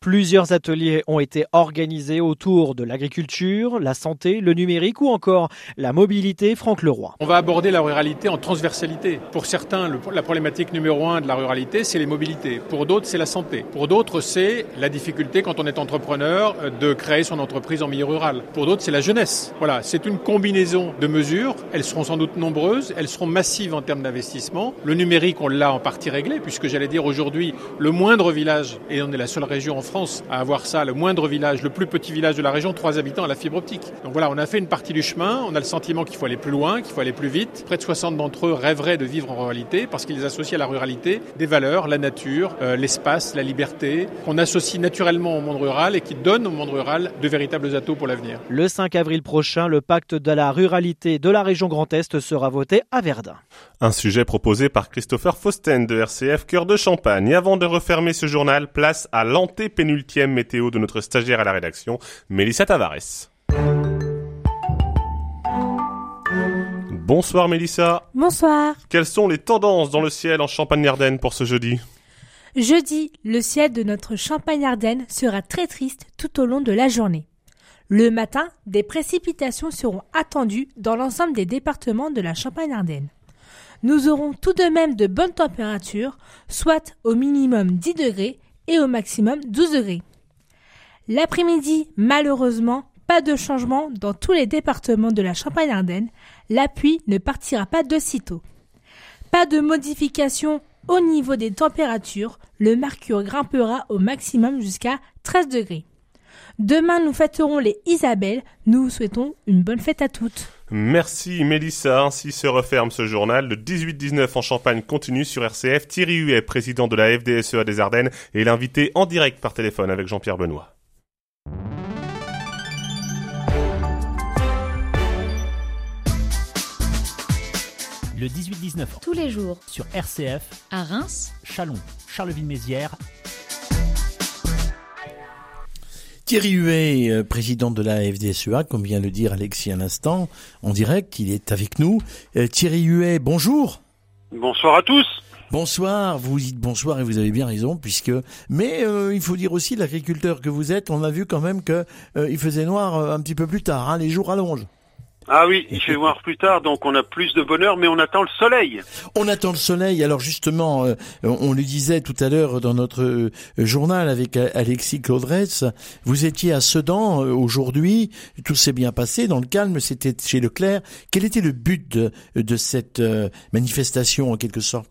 Plusieurs ateliers ont été organisés autour de l'agriculture, la santé, le numérique ou encore la mobilité. Franck Leroy. On va aborder la ruralité en transversalité. Pour certains, le, la problématique numéro un de la ruralité, c'est les mobilités. Pour d'autres, c'est la santé. Pour d'autres, c'est la difficulté quand on est entrepreneur de créer son entreprise en milieu rural. Pour d'autres, c'est la jeunesse. Voilà, c'est une combinaison de mesures. Elles seront sans doute nombreuses, elles seront massives en termes d'investissement. Le numérique, on l'a en partie réglé, puisque j'allais dire aujourd'hui, le moindre village, et on est la seule région en France à avoir ça, le moindre village, le plus petit village de la région, trois habitants à la fibre optique. Donc voilà, on a fait une partie du chemin, on a le sentiment qu'il faut aller plus loin, qu'il faut aller plus vite. Près de soixante d'entre eux rêveraient de vivre en ruralité, parce qu'ils associent à la ruralité des valeurs, la nature, euh, l'espace, la liberté, qu'on associe naturellement au monde rural et qui donnent au monde rural de véritables atouts pour l'avenir. Le cinq avril prochain, le pacte de la ruralité de la région Grand Est sera voté à Verdun. Un sujet proposé par Christopher Fausten de R C F Cœur de Champagne. Et avant de refermer ce journal, place à l'antépénultième météo de notre stagiaire à la rédaction, Mélissa Tavares. Bonsoir Mélissa. Bonsoir. Quelles sont les tendances dans le ciel en Champagne-Ardenne pour ce jeudi ? Jeudi, le ciel de notre Champagne-Ardenne sera très triste tout au long de la journée. Le matin, des précipitations seront attendues dans l'ensemble des départements de la Champagne-Ardenne. Nous aurons tout de même de bonnes températures, soit au minimum dix degrés et au maximum douze degrés. L'après-midi, malheureusement, pas de changement dans tous les départements de la Champagne-Ardenne. La pluie ne partira pas de sitôt. Pas de modification au niveau des températures. Le mercure grimpera au maximum jusqu'à treize degrés. Demain, nous fêterons les Isabelles. Nous vous souhaitons une bonne fête à toutes. Merci Mélissa, ainsi se referme ce journal. Le dix-huit dix-neuf en Champagne continue sur R C F. Thierry Huet, président de la F D S E A des Ardennes, est l'invité en direct par téléphone avec Jean-Pierre Benoît. Le dix-huit dix-neuf tous les jours sur R C F à Reims, Châlons, Charleville-Mézières. Thierry Huet, président de la F D S E A, comme vient de le dire Alexis à l'instant, en direct, il est avec nous. Euh, Thierry Huet, bonjour. Bonsoir à tous. Bonsoir, vous dites bonsoir et vous avez bien raison, puisque... Mais euh, il faut dire aussi, l'agriculteur que vous êtes, on a vu quand même que euh, il faisait noir euh, un petit peu plus tard, hein, les jours rallongent. Ah oui, il fait noir plus tard, donc on a plus de bonheur, mais on attend le soleil. On attend le soleil. Alors justement, euh, on le disait tout à l'heure dans notre euh, journal avec Alexis Claudresse, vous étiez à Sedan euh, aujourd'hui, tout s'est bien passé, dans le calme, c'était chez Leclerc. Quel était le but de, de cette euh, manifestation en quelque sorte ?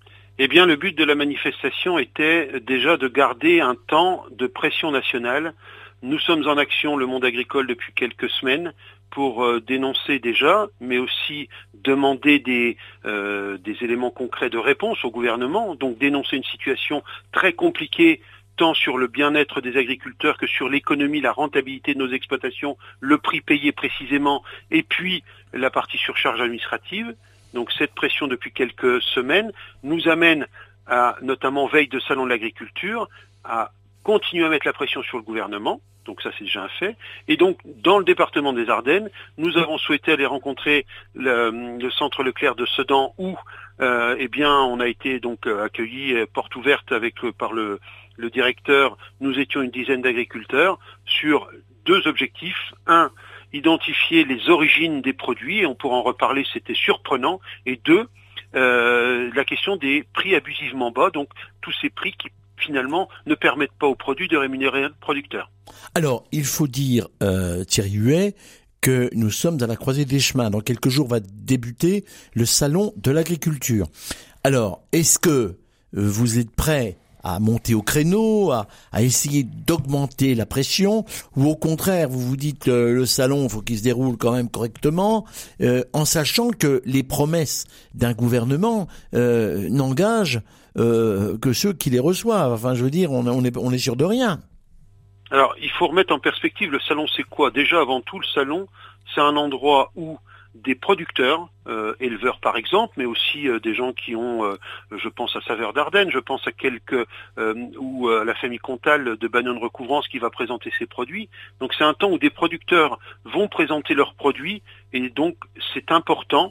Eh bien, le but de la manifestation était déjà de garder un temps de pression nationale. Nous sommes en action, le monde agricole, depuis quelques semaines, pour euh, dénoncer déjà, mais aussi demander des, euh, des éléments concrets de réponse au gouvernement, donc dénoncer une situation très compliquée tant sur le bien-être des agriculteurs que sur l'économie, la rentabilité de nos exploitations, le prix payé précisément, et puis la partie surcharge administrative. Donc cette pression depuis quelques semaines nous amène à, notamment veille de salon de l'agriculture, à continuer à mettre la pression sur le gouvernement. Donc ça c'est déjà un fait. Et donc dans le département des Ardennes, nous avons souhaité aller rencontrer le, le centre Leclerc de Sedan où euh, eh bien on a été donc accueillis porte ouverte avec par le, le directeur. Nous étions une dizaine d'agriculteurs sur deux objectifs. Un, identifier les origines des produits, et on pourra en reparler, c'était surprenant. Et deux, euh, la question des prix abusivement bas, donc tous ces prix qui finalement ne permettent pas aux produits de rémunérer le producteur. Alors, il faut dire, euh, Thierry Huet, que nous sommes à la croisée des chemins. Dans quelques jours va débuter le salon de l'agriculture. Alors, est-ce que vous êtes prêts à monter au créneau, à, à essayer d'augmenter la pression, ou au contraire, vous vous dites euh, le salon, faut qu'il se déroule quand même correctement, euh, en sachant que les promesses d'un gouvernement euh, n'engagent euh, que ceux qui les reçoivent. Enfin, je veux dire, on, on est on est sûr de rien. Alors, il faut remettre en perspective, le salon c'est quoi ? Déjà, avant tout, le salon, c'est un endroit où des producteurs, euh, éleveurs par exemple, mais aussi euh, des gens qui ont, euh, je pense à Saveur d'Ardennes, je pense à quelques, euh, ou à la famille Comtal de Banane Recouvrance qui va présenter ses produits. Donc c'est un temps où des producteurs vont présenter leurs produits, et donc c'est important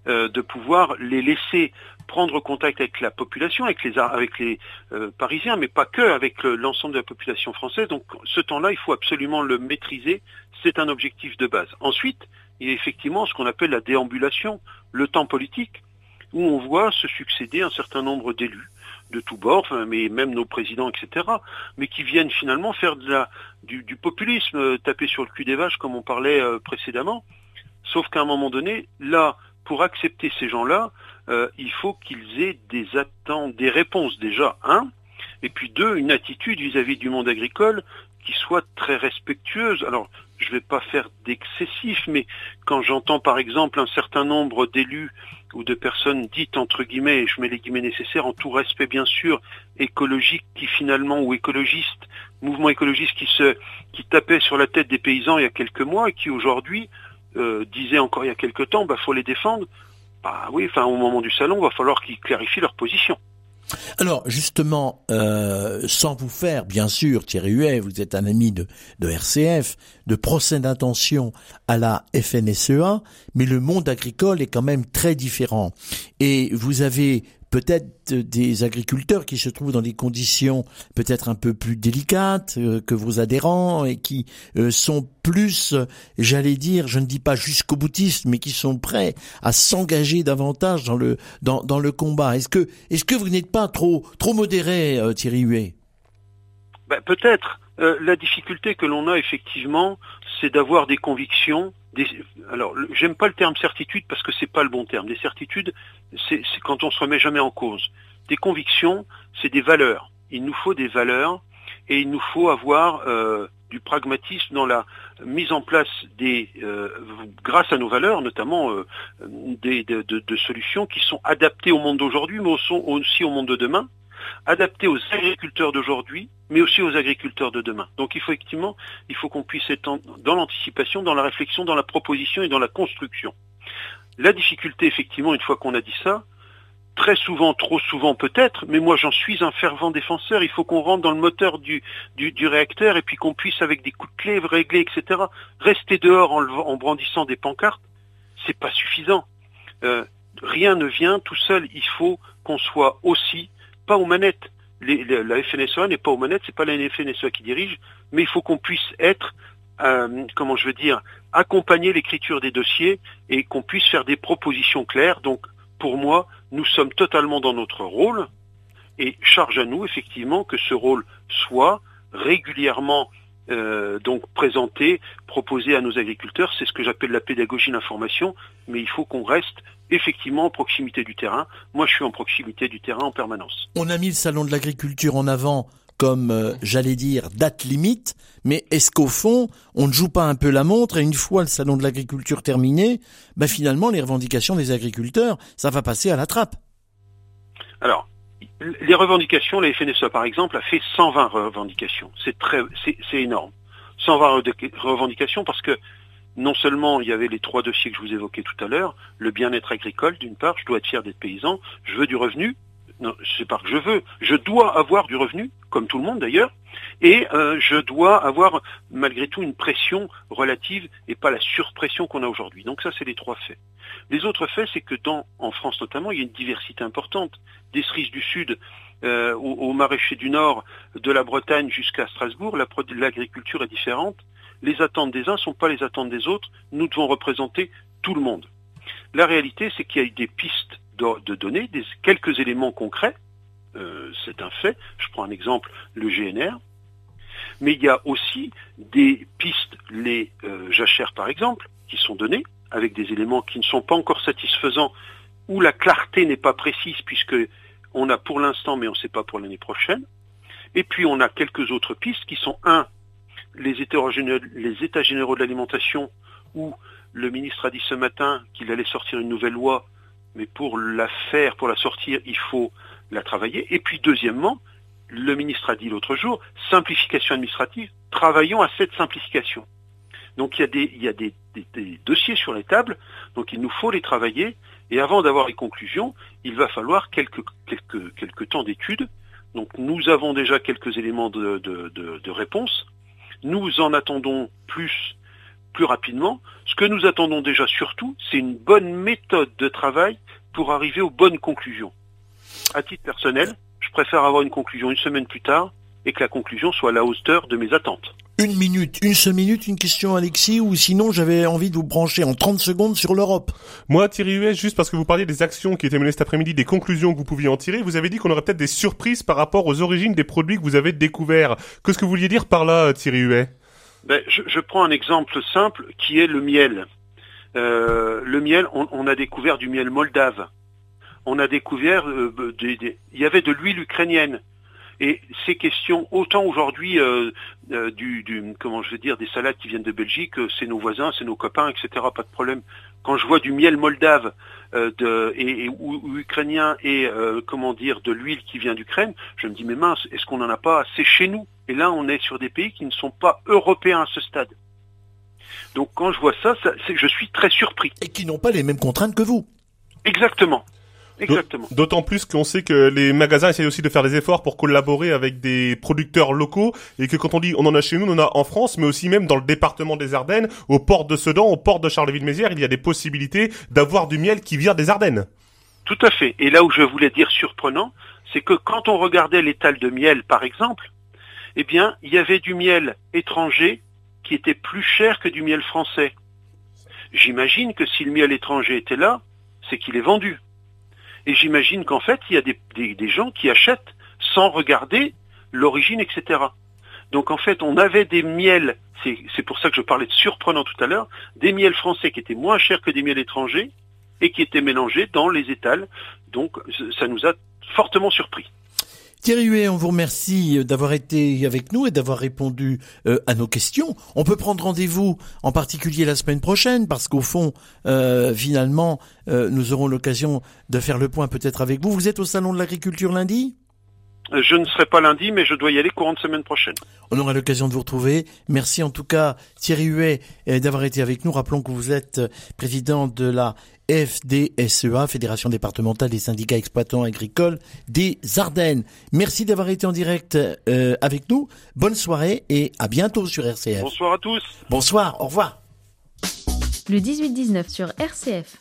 euh, de pouvoir les laisser prendre contact avec la population, avec les, avec les euh, Parisiens, mais pas que, avec le, l'ensemble de la population française. Donc ce temps-là, il faut absolument le maîtriser. C'est un objectif de base. Ensuite, il y a effectivement ce qu'on appelle la déambulation, le temps politique, où on voit se succéder un certain nombre d'élus de tous bords, enfin, mais même nos présidents, et cetera, mais qui viennent finalement faire de la, du, du populisme, euh, taper sur le cul des vaches, comme on parlait euh, précédemment. Sauf qu'à un moment donné, là, pour accepter ces gens-là, euh, il faut qu'ils aient des attentes, des réponses déjà, un, et puis deux, une attitude vis-à-vis du monde agricole qui soit très respectueuse. Alors, je ne vais pas faire d'excessif, mais quand j'entends par exemple un certain nombre d'élus ou de personnes dites entre guillemets, et je mets les guillemets nécessaires, en tout respect bien sûr, écologiques qui finalement, ou écologistes, mouvements écologistes qui se, qui tapaient sur la tête des paysans il y a quelques mois et qui aujourd'hui euh, disaient encore il y a quelques temps, bah faut les défendre. Bah oui, enfin au moment du salon, il va falloir qu'ils clarifient leur position. Alors justement, euh, sans vous faire, bien sûr, Thierry Huet, vous êtes un ami de, de R C F, de procès d'intention à la F N S E A, mais le monde agricole est quand même très différent. Et vous avez peut-être des agriculteurs qui se trouvent dans des conditions peut-être un peu plus délicates euh, que vos adhérents et qui euh, sont plus, euh, j'allais dire, je ne dis pas jusqu'au boutiste, mais qui sont prêts à s'engager davantage dans le dans dans le combat. Est-ce que est-ce que vous n'êtes pas trop trop modéré, euh, Thierry Huet? Ben, peut-être. Euh, la difficulté que l'on a effectivement, c'est d'avoir des convictions. Des... Alors, le... j'aime pas le terme certitude parce que c'est pas le bon terme. Des certitudes, c'est, c'est quand on se remet jamais en cause. Des convictions, c'est des valeurs. Il nous faut des valeurs et il nous faut avoir euh, du pragmatisme dans la mise en place des, euh, grâce à nos valeurs, notamment euh, des, de, de, de solutions qui sont adaptées au monde d'aujourd'hui, mais aussi au monde de demain. Adapté aux agriculteurs d'aujourd'hui, mais aussi aux agriculteurs de demain. Donc il faut effectivement, il faut qu'on puisse être dans l'anticipation, dans la réflexion, dans la proposition et dans la construction. La difficulté, effectivement, une fois qu'on a dit ça, très souvent, trop souvent peut-être, mais moi j'en suis un fervent défenseur, il faut qu'on rentre dans le moteur du, du, du réacteur et puis qu'on puisse avec des coups de clé régler, et cetera. Rester dehors en, en brandissant des pancartes, c'est pas suffisant. Euh, rien ne vient tout seul, il faut qu'on soit aussi pas aux manettes. Les, les, la F N S E A n'est pas aux manettes, c'est pas la F N S E A qui dirige, mais il faut qu'on puisse être, euh, comment je veux dire, accompagner l'écriture des dossiers et qu'on puisse faire des propositions claires. Donc, pour moi, nous sommes totalement dans notre rôle et charge à nous, effectivement, que ce rôle soit régulièrement euh, donc présenté, proposé à nos agriculteurs. C'est ce que j'appelle la pédagogie d'information, mais il faut qu'on reste effectivement en proximité du terrain. Moi, je suis en proximité du terrain en permanence. On a mis le salon de l'agriculture en avant comme, euh, j'allais dire, date limite, mais est-ce qu'au fond, on ne joue pas un peu la montre et une fois le salon de l'agriculture terminé, bah finalement, les revendications des agriculteurs, ça va passer à la trappe? Alors, les revendications, la F N S E A, par exemple, a fait cent vingt revendications. C'est très, c'est, c'est énorme. cent vingt revendications parce que non seulement il y avait les trois dossiers que je vous évoquais tout à l'heure, le bien-être agricole d'une part, je dois être fier d'être paysan, je veux du revenu, non, c'est pas que je veux, je dois avoir du revenu, comme tout le monde d'ailleurs, et euh, je dois avoir malgré tout une pression relative et pas la surpression qu'on a aujourd'hui. Donc ça c'est les trois faits. Les autres faits, c'est que dans, en France notamment, il y a une diversité importante, des cerises du Sud euh, aux, aux maraîchers du Nord, de la Bretagne jusqu'à Strasbourg, la, l'agriculture est différente. Les attentes des uns ne sont pas les attentes des autres. Nous devons représenter tout le monde. La réalité, c'est qu'il y a des pistes de, de données, des, quelques éléments concrets. Euh, c'est un fait. Je prends un exemple, le G N R. Mais il y a aussi des pistes, les euh, jachères par exemple, qui sont données, avec des éléments qui ne sont pas encore satisfaisants, où la clarté n'est pas précise, puisque on a pour l'instant, mais on ne sait pas pour l'année prochaine. Et puis on a quelques autres pistes qui sont, un, les états généraux, les états généraux de l'alimentation, où le ministre a dit ce matin qu'il allait sortir une nouvelle loi, mais pour la faire, pour la sortir, il faut la travailler. Et puis deuxièmement, le ministre a dit l'autre jour, simplification administrative, travaillons à cette simplification. Donc il y a des, il y a des, des, des dossiers sur les tables, donc il nous faut les travailler, et avant d'avoir les conclusions, il va falloir quelques, quelques, quelques temps d'études. Donc nous avons déjà quelques éléments de, de, de, de réponse. Nous en attendons plus plus rapidement. Ce que nous attendons déjà surtout, c'est une bonne méthode de travail pour arriver aux bonnes conclusions. À titre personnel, je préfère avoir une conclusion une semaine plus tard et que la conclusion soit à la hauteur de mes attentes. Une minute, une seule minute, une question Alexis, ou sinon j'avais envie de vous brancher en trente secondes sur l'Europe. Moi, Thierry Huet, juste parce que vous parliez des actions qui étaient menées cet après-midi, des conclusions que vous pouviez en tirer, vous avez dit qu'on aurait peut-être des surprises par rapport aux origines des produits que vous avez découverts. Qu'est-ce que vous vouliez dire par là, Thierry Huet? Ben, je, je prends un exemple simple qui est le miel. Euh, le miel, on, on a découvert du miel moldave. On a découvert, euh, des, des, il y avait de l'huile ukrainienne. Et ces questions, autant aujourd'hui euh, euh, du, du, comment je vais dire, des salades qui viennent de Belgique, euh, c'est nos voisins, c'est nos copains, et cetera. Pas de problème. Quand je vois du miel moldave euh, de, et, et ou, ou ukrainien et euh, comment dire de l'huile qui vient d'Ukraine, je me dis mais mince, est-ce qu'on n'en a pas assez chez nous? Et là, on est sur des pays qui ne sont pas européens à ce stade. Donc quand je vois ça, ça c'est, je suis très surpris. Et qui n'ont pas les mêmes contraintes que vous. Exactement. Exactement. D'autant plus qu'on sait que les magasins essayent aussi de faire des efforts pour collaborer avec des producteurs locaux et que quand on dit on en a chez nous, on en a en France, mais aussi même dans le département des Ardennes, au port de Sedan, au port de Charleville-Mézières, il y a des possibilités d'avoir du miel qui vient des Ardennes. Tout à fait. Et là où je voulais dire surprenant, c'est que quand on regardait l'étal de miel, par exemple, eh bien, il y avait du miel étranger qui était plus cher que du miel français. J'imagine que si le miel étranger était là, c'est qu'il est vendu. Et j'imagine qu'en fait, il y a des, des, des gens qui achètent sans regarder l'origine, et cetera. Donc en fait, on avait des miels, c'est, c'est pour ça que je parlais de surprenant tout à l'heure, des miels français qui étaient moins chers que des miels étrangers et qui étaient mélangés dans les étals. Donc ça nous a fortement surpris. Thierry Huet, on vous remercie d'avoir été avec nous et d'avoir répondu euh, à nos questions. On peut prendre rendez-vous en particulier la semaine prochaine parce qu'au fond, euh, finalement, euh, nous aurons l'occasion de faire le point peut-être avec vous. Vous êtes au Salon de l'Agriculture lundi ? Je ne serai pas lundi, mais je dois y aller courant de semaine prochaine. On aura l'occasion de vous retrouver. Merci en tout cas Thierry Huet d'avoir été avec nous. Rappelons que vous êtes président de la F D S E A, Fédération départementale des syndicats exploitants agricoles des Ardennes. Merci d'avoir été en direct euh, avec nous. Bonne soirée et à bientôt sur R C F. Bonsoir à tous. Bonsoir, au revoir. Le dix-huit dix-neuf sur R C F.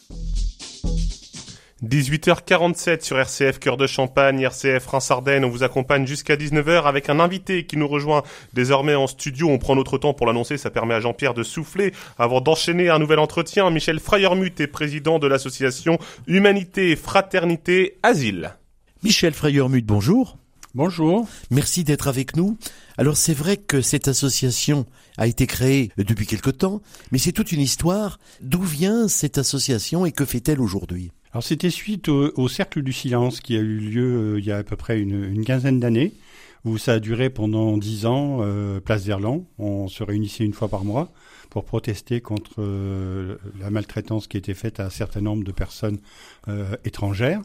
dix-huit heures quarante-sept sur R C F Cœur de Champagne, R C F Reims-Ardennes. On vous accompagne jusqu'à dix-neuf heures avec un invité qui nous rejoint désormais en studio. On prend notre temps pour l'annoncer, ça permet à Jean-Pierre de souffler avant d'enchaîner un nouvel entretien. Michel Freiermuth est président de l'association Humanité, Fraternité, Asile. Michel Freiermuth, bonjour. Bonjour. Merci d'être avec nous. Alors c'est vrai que cette association a été créée depuis quelque temps, mais c'est toute une histoire. D'où vient cette association et que fait-elle aujourd'hui ? Alors c'était suite au, au Cercle du Silence qui a eu lieu euh, il y a à peu près une, une quinzaine d'années, où ça a duré pendant dix ans, euh, place d'Erland. On se réunissait une fois par mois pour protester contre euh, la maltraitance qui était faite à un certain nombre de personnes euh, étrangères.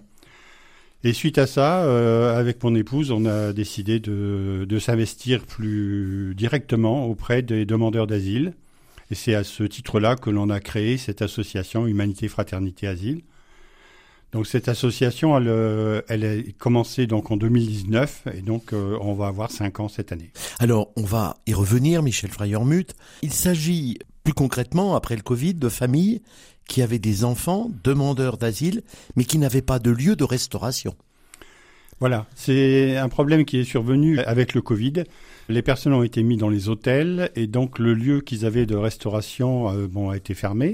Et suite à ça, euh, avec mon épouse, on a décidé de, de s'investir plus directement auprès des demandeurs d'asile. Et c'est à ce titre-là que l'on a créé cette association Humanité, Fraternité, Asile. Donc cette association, elle, elle a commencé donc en deux mille dix-neuf et donc euh, on va avoir cinq ans cette année. Alors on va y revenir, Michel Freiermuth. Il s'agit plus concrètement, après le Covid, de familles qui avaient des enfants demandeurs d'asile, mais qui n'avaient pas de lieu de restauration. Voilà, c'est un problème qui est survenu avec le Covid. Les personnes ont été mises dans les hôtels et donc le lieu qu'ils avaient de restauration euh, bon, a été fermé.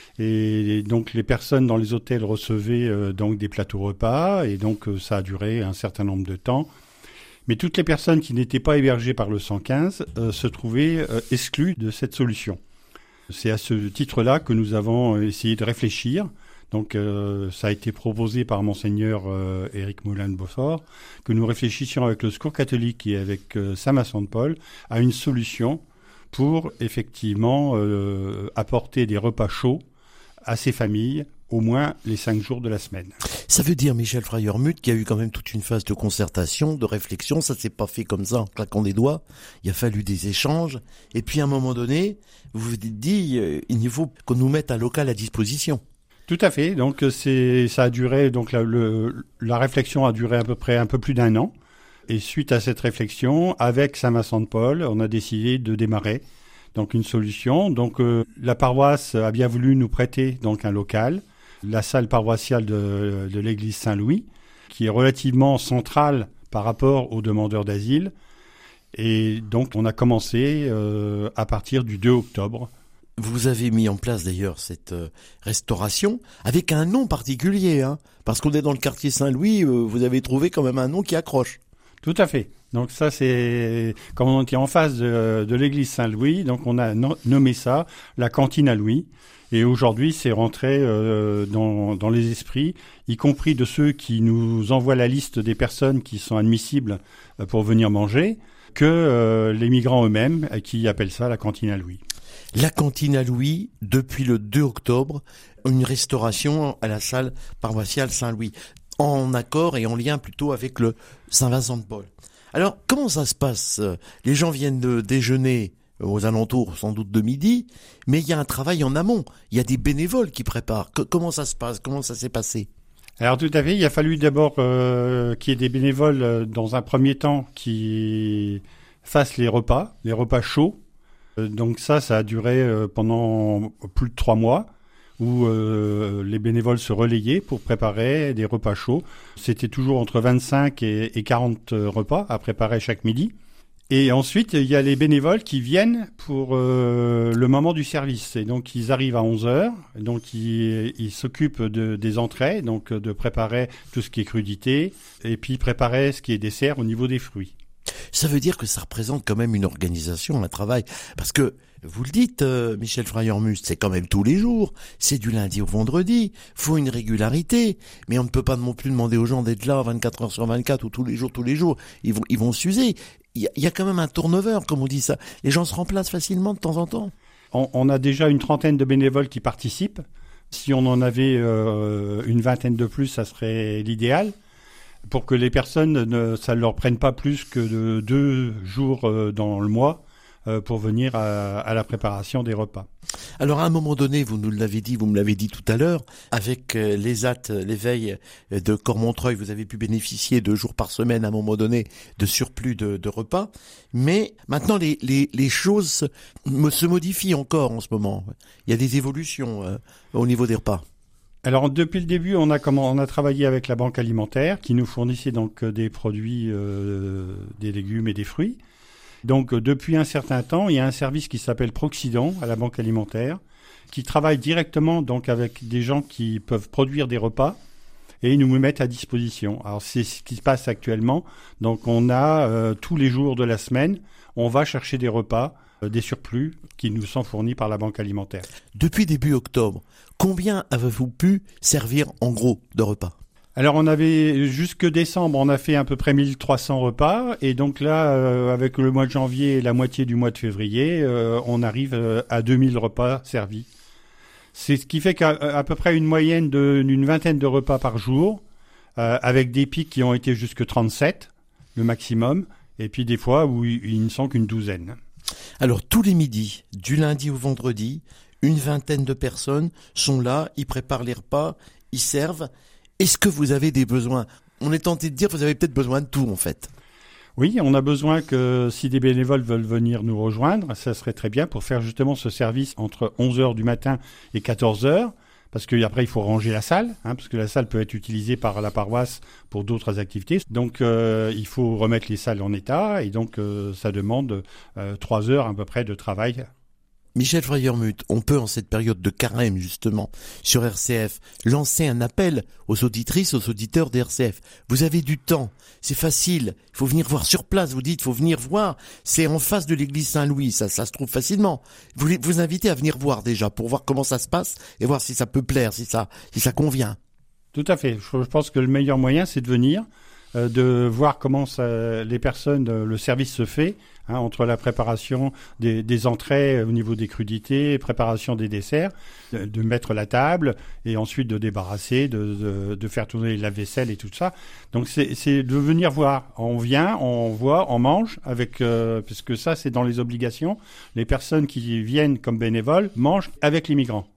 Et donc les personnes dans les hôtels recevaient euh, donc des plateaux repas et donc euh, ça a duré un certain nombre de temps. Mais toutes les personnes qui n'étaient pas hébergées par le cent quinze euh, se trouvaient euh, exclues de cette solution. C'est à ce titre-là que nous avons essayé de réfléchir. Donc euh, ça a été proposé par Monseigneur euh, Éric Moulin de Beaufort que nous réfléchissions avec le Secours catholique et avec euh, Saint-Vincent de Paul à une solution pour effectivement euh, apporter des repas chauds à ces familles, au moins les cinq jours de la semaine. Ça veut dire, Michel Freiermuth, qu'il y a eu quand même toute une phase de concertation, de réflexion. Ça s'est pas fait comme ça en claquant des doigts. Il a fallu des échanges. Et puis, à un moment donné, vous vous êtes dit, euh, il faut qu'on nous mette un local à disposition. Tout à fait. Donc, c'est, ça a duré, donc la, le, la réflexion a duré à peu près un peu plus d'un an. Et suite à cette réflexion, avec Saint-Vincent de Paul, on a décidé de démarrer donc une solution. Donc euh, la paroisse a bien voulu nous prêter donc un local, la salle paroissiale de, de l'église Saint-Louis, qui est relativement centrale par rapport aux demandeurs d'asile. Et donc on a commencé euh, à partir du deux octobre. Vous avez mis en place d'ailleurs cette euh, restauration avec un nom particulier, hein, parce qu'on est dans le quartier Saint-Louis, euh, vous avez trouvé quand même un nom qui accroche. Tout à fait. Donc ça, c'est comme on était en face de, de l'église Saint-Louis, donc on a no- nommé ça la cantine à Louis. Et aujourd'hui, c'est rentré euh, dans, dans les esprits, y compris de ceux qui nous envoient la liste des personnes qui sont admissibles euh, pour venir manger, que euh, les migrants eux-mêmes euh, qui appellent ça la cantine à Louis. La cantine à Louis, depuis le deux octobre, une restauration à la salle paroissiale Saint-Louis, en accord et en lien plutôt avec le Saint-Vincent-de-Paul. Alors, comment ça se passe ? Les gens viennent de déjeuner aux alentours sans doute de midi, mais il y a un travail en amont. Il y a des bénévoles qui préparent. Que, comment ça se passe ? Comment ça s'est passé ? Alors tout à fait, il a fallu d'abord euh, qu'il y ait des bénévoles euh, dans un premier temps qui fassent les repas, les repas chauds. Euh, donc ça, ça a duré euh, pendant plus de trois mois où euh, les bénévoles se relayaient pour préparer des repas chauds. C'était toujours entre vingt-cinq et, et quarante repas à préparer chaque midi. Et ensuite, il y a les bénévoles qui viennent pour euh, le moment du service. Et donc, ils arrivent à onze heures. Donc, ils, ils s'occupent de, des entrées, donc de préparer tout ce qui est crudité, et puis préparer ce qui est dessert au niveau des fruits. Ça veut dire que ça représente quand même une organisation, un travail. Parce que, vous le dites, euh, Michel Freyer-Must, c'est quand même tous les jours. C'est du lundi au vendredi. Faut une régularité. Mais on ne peut pas non plus demander aux gens d'être là vingt-quatre heures sur vingt-quatre ou tous les jours, tous les jours. Ils vont, ils vont s'user. Il y, a, il y a quand même un turnover, comme on dit ça. Les gens se remplacent facilement de temps en temps. On, on a déjà une trentaine de bénévoles qui participent. Si on en avait euh, une vingtaine de plus, ça serait l'idéal. Pour que les personnes, ne, ça ne leur prenne pas plus que de deux jours euh, dans le mois euh, pour venir à, à la préparation des repas. Alors à un moment donné, vous nous l'avez dit, vous me l'avez dit tout à l'heure, avec euh, l'E S A T, l'éveil de Cormontreuil, vous avez pu bénéficier deux jours par semaine à un moment donné de surplus de, de repas. Mais maintenant, les, les, les choses se, se modifient encore en ce moment. Il y a des évolutions euh, au niveau des repas. Alors depuis le début, on a comment on a travaillé avec la banque alimentaire qui nous fournissait donc des produits, euh, des légumes et des fruits. Donc depuis un certain temps, il y a un service qui s'appelle Proxidon à la banque alimentaire qui travaille directement donc avec des gens qui peuvent produire des repas et ils nous mettent à disposition. Alors c'est ce qui se passe actuellement. Donc on a euh, tous les jours de la semaine, on va chercher des repas, euh, des surplus qui nous sont fournis par la banque alimentaire. Depuis début octobre, combien avez-vous pu servir en gros de repas ? Alors on avait, jusque décembre, on a fait à peu près mille trois cents repas. Et donc là, euh, avec le mois de janvier et la moitié du mois de février, euh, on arrive euh, à deux mille repas servis. C'est ce qui fait qu'à à peu près une moyenne de, d'une vingtaine de repas par jour, euh, avec des pics qui ont été jusque trente-sept, le maximum, et puis des fois où ils ne sont qu'une douzaine. Alors tous les midis, du lundi au vendredi, une vingtaine de personnes sont là, ils préparent les repas, ils servent. Est-ce que vous avez des besoins ? On est tenté de dire que vous avez peut-être besoin de tout en fait. Oui, on a besoin que si des bénévoles veulent venir nous rejoindre, ça serait très bien pour faire justement ce service entre onze heures du matin et quatorze heures. Parce qu'après, il faut ranger la salle, hein, parce que la salle peut être utilisée par la paroisse pour d'autres activités. Donc, euh, il faut remettre les salles en état et donc euh, ça demande euh, trois heures à peu près de travail. Michel Freyer-Must, on peut en cette période de carême justement sur R C F lancer un appel aux auditrices, aux auditeurs des R C F. Vous avez du temps, c'est facile, il faut venir voir sur place, vous dites, il faut venir voir, c'est en face de l'église Saint-Louis, ça, ça se trouve facilement. Vous vous invitez à venir voir déjà pour voir comment ça se passe et voir si ça peut plaire, si ça, si ça convient. Tout à fait, je pense que le meilleur moyen c'est de venir, euh, de voir comment ça, les personnes, le service se fait. Hein, entre la préparation des, des entrées au niveau des crudités, préparation des desserts, de, de mettre la table et ensuite de débarrasser, de, de, de faire tourner la vaisselle et tout ça. Donc c'est, c'est de venir voir. On vient, on voit, on mange, avec euh, parce que ça c'est dans les obligations. Les personnes qui viennent comme bénévoles mangent avec les migrants.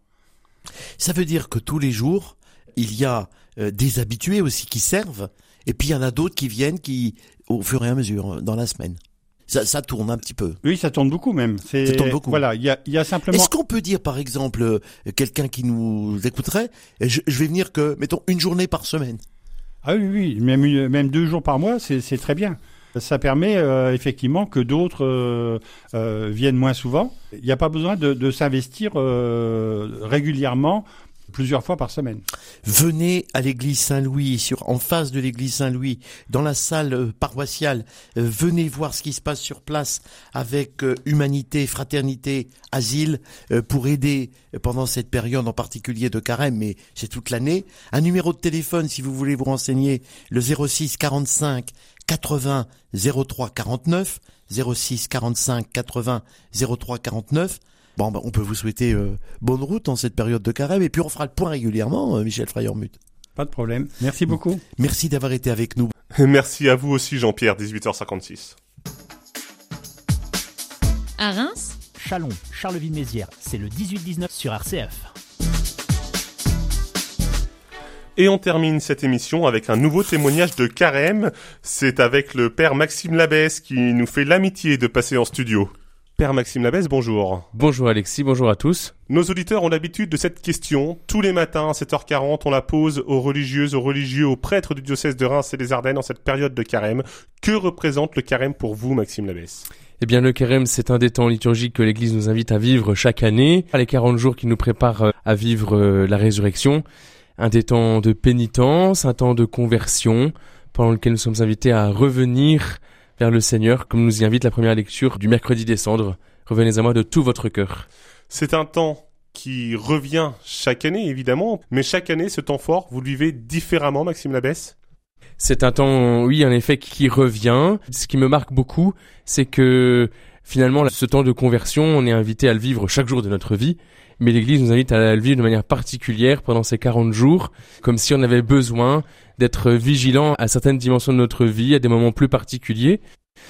Ça veut dire que tous les jours, il y a euh, des habitués aussi qui servent et puis il y en a d'autres qui viennent qui, au fur et à mesure, dans la semaine. Ça, ça tourne un petit peu. Oui, ça tourne beaucoup même. C'est, ça tourne beaucoup. Voilà, il y a, il y a simplement. Est-ce qu'on peut dire, par exemple, euh, quelqu'un qui nous écouterait, je, je vais venir que, mettons, une journée par semaine. Ah oui, oui, même une, même deux jours par mois, c'est, c'est très bien. Ça permet euh, effectivement que d'autres euh, euh, viennent moins souvent. Il n'y a pas besoin de, de s'investir euh, régulièrement. Plusieurs fois par semaine. Venez à l'église Saint-Louis, sur en face de l'église Saint-Louis, dans la salle euh, paroissiale. Euh, venez voir ce qui se passe sur place avec euh, humanité, fraternité, asile, euh, pour aider euh, pendant cette période en particulier de carême, mais c'est toute l'année. Un numéro de téléphone si vous voulez vous renseigner, le zéro six quarante-cinq quatre-vingts zéro trois quarante-neuf, zéro six quarante-cinq quatre-vingts zéro trois quarante-neuf. Bon, ben, on peut vous souhaiter euh, bonne route en cette période de carême, et puis on fera le point régulièrement, euh, Michel Freyermuth. Pas de problème. Merci beaucoup. Merci d'avoir été avec nous. Merci à vous aussi, Jean-Pierre, dix-huit heures cinquante-six. À Reims, Chalon, Charleville-Mézières, c'est le dix-huit dix-neuf sur R C F. Et on termine cette émission avec un nouveau témoignage de carême. C'est avec le père Maxime Labesse qui nous fait l'amitié de passer en studio. Père Maxime Labesse, bonjour. Bonjour Alexis, bonjour à tous. Nos auditeurs ont l'habitude de cette question. Tous les matins à sept heures quarante, on la pose aux religieuses, aux religieux, aux prêtres du diocèse de Reims et des Ardennes en cette période de carême. Que représente le carême pour vous, Maxime Labesse ? Eh bien, le carême, c'est un des temps liturgiques que l'Église nous invite à vivre chaque année. Les quarante jours qui nous préparent à vivre la résurrection. Un des temps de pénitence, un temps de conversion, pendant lequel nous sommes invités à revenir vers le Seigneur, comme nous y invite la première lecture du mercredi des cendres. Revenez à moi de tout votre cœur. C'est un temps qui revient chaque année, évidemment, mais chaque année, ce temps fort, vous le vivez différemment, Maxime Labesse ? C'est un temps, oui, en effet, qui revient. Ce qui me marque beaucoup, c'est que finalement, ce temps de conversion, on est invité à le vivre chaque jour de notre vie, mais l'Église nous invite à le vivre de manière particulière pendant ces quarante jours, comme si on avait besoin d'être vigilant à certaines dimensions de notre vie, à des moments plus particuliers.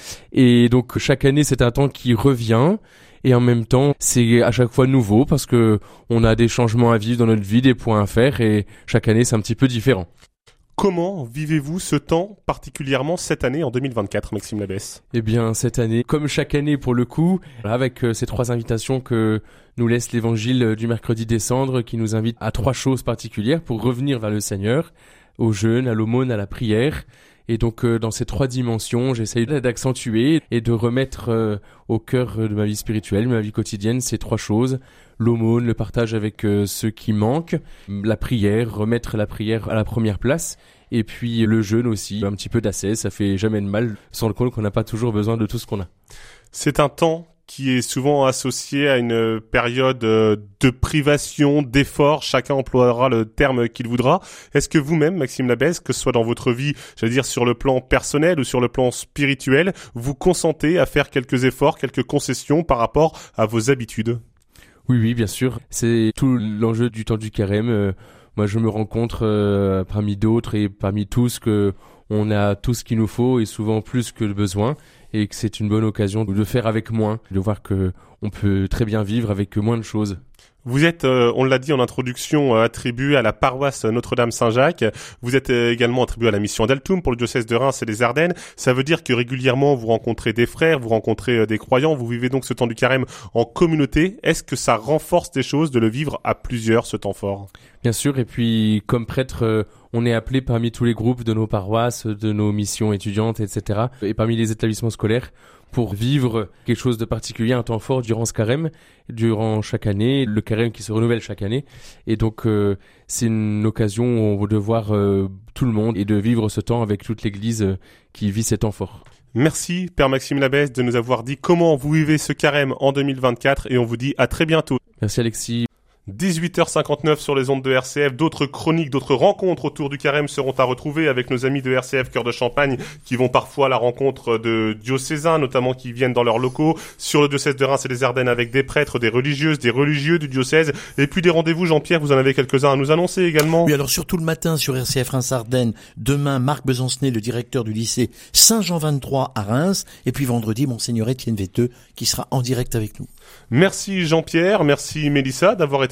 Et donc, chaque année, c'est un temps qui revient, et en même temps, c'est à chaque fois nouveau, parce que on a des changements à vivre dans notre vie, des points à faire, et chaque année, c'est un petit peu différent. Comment vivez-vous ce temps, particulièrement cette année, en deux mille vingt-quatre, Maxime Labesse ? Eh bien, cette année, comme chaque année pour le coup, avec euh, ces trois invitations que nous laisse l'évangile du mercredi des cendres, qui nous invite à trois choses particulières pour revenir vers le Seigneur, au jeûne, à l'aumône, à la prière. Et donc, euh, dans ces trois dimensions, j'essaye d'accentuer et de remettre euh, au cœur de ma vie spirituelle, de ma vie quotidienne, ces trois choses. L'aumône, le partage avec euh, ceux qui manquent, la prière, remettre la prière à la première place, et puis le jeûne aussi, un petit peu d'ascèse, ça fait jamais de mal, sans le compte qu'on n'a pas toujours besoin de tout ce qu'on a. C'est un temps qui est souvent associé à une période de privation, d'effort. Chacun emploiera le terme qu'il voudra. Est-ce que vous-même, Maxime Labesse, que ce soit dans votre vie, j'allais dire sur le plan personnel ou sur le plan spirituel, vous consentez à faire quelques efforts, quelques concessions par rapport à vos habitudes ? Oui, oui, bien sûr. C'est tout l'enjeu du temps du carême. Euh, moi, je me rencontre euh, parmi d'autres et parmi tous que on a tout ce qu'il nous faut et souvent plus que le besoin, et que c'est une bonne occasion de faire avec moins, de voir que on peut très bien vivre avec moins de choses. Vous êtes, euh, on l'a dit en introduction, euh, attribué à la paroisse Notre-Dame-Saint-Jacques. Vous êtes euh, également attribué à la mission d'Altoum pour le diocèse de Reims et des Ardennes. Ça veut dire que régulièrement vous rencontrez des frères, vous rencontrez euh, des croyants, vous vivez donc ce temps du carême en communauté. Est-ce que ça renforce des choses de le vivre à plusieurs, ce temps fort ? Bien sûr, et puis comme prêtre, euh, on est appelé parmi tous les groupes de nos paroisses, de nos missions étudiantes, et cetera, et parmi les établissements scolaires, pour vivre quelque chose de particulier, un temps fort durant ce carême, durant chaque année, le carême qui se renouvelle chaque année. Et donc, euh, c'est une occasion où on va voir euh, tout le monde et de vivre ce temps avec toute l'Église euh, qui vit ces temps forts. Merci, Père Maxime Labesse, de nous avoir dit comment vous vivez ce carême en deux mille vingt-quatre, et on vous dit à très bientôt. Merci Alexis. dix-huit heures cinquante-neuf sur les ondes de R C F. D'autres chroniques, d'autres rencontres autour du carême seront à retrouver avec nos amis de R C F Cœur de Champagne qui vont parfois à la rencontre de diocésains, notamment qui viennent dans leurs locaux, sur le diocèse de Reims et des Ardennes avec des prêtres, des religieuses, des religieux du diocèse, et puis des rendez-vous, Jean-Pierre, vous en avez quelques-uns à nous annoncer également. Oui, alors surtout le matin sur R C F Reims Ardennes, demain Marc Besancenay, le directeur du lycée Saint-Jean vingt-trois à Reims, et puis vendredi Monseigneur Étienne Véteux qui sera en direct avec nous. Merci Jean-Pierre, merci Mélissa d'avoir été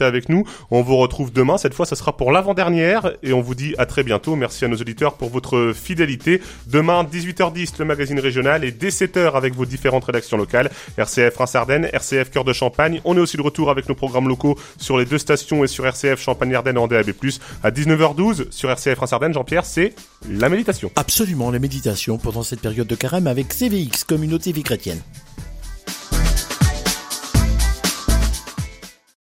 avec nous. On vous retrouve demain. Cette fois, ce sera pour l'avant-dernière et on vous dit à très bientôt. Merci à nos auditeurs pour votre fidélité. Demain, dix-huit heures dix, le magazine régional et dès sept heures avec vos différentes rédactions locales. R C F Reims-Ardennes, R C F Cœur de Champagne. On est aussi de retour avec nos programmes locaux sur les deux stations et sur R C F Champagne-Ardennes en D A B plus. À dix-neuf heures douze sur R C F Reims-Ardennes, Jean-Pierre, c'est la méditation. Absolument, la méditation pendant cette période de carême avec C V X, Communauté Vie Chrétienne.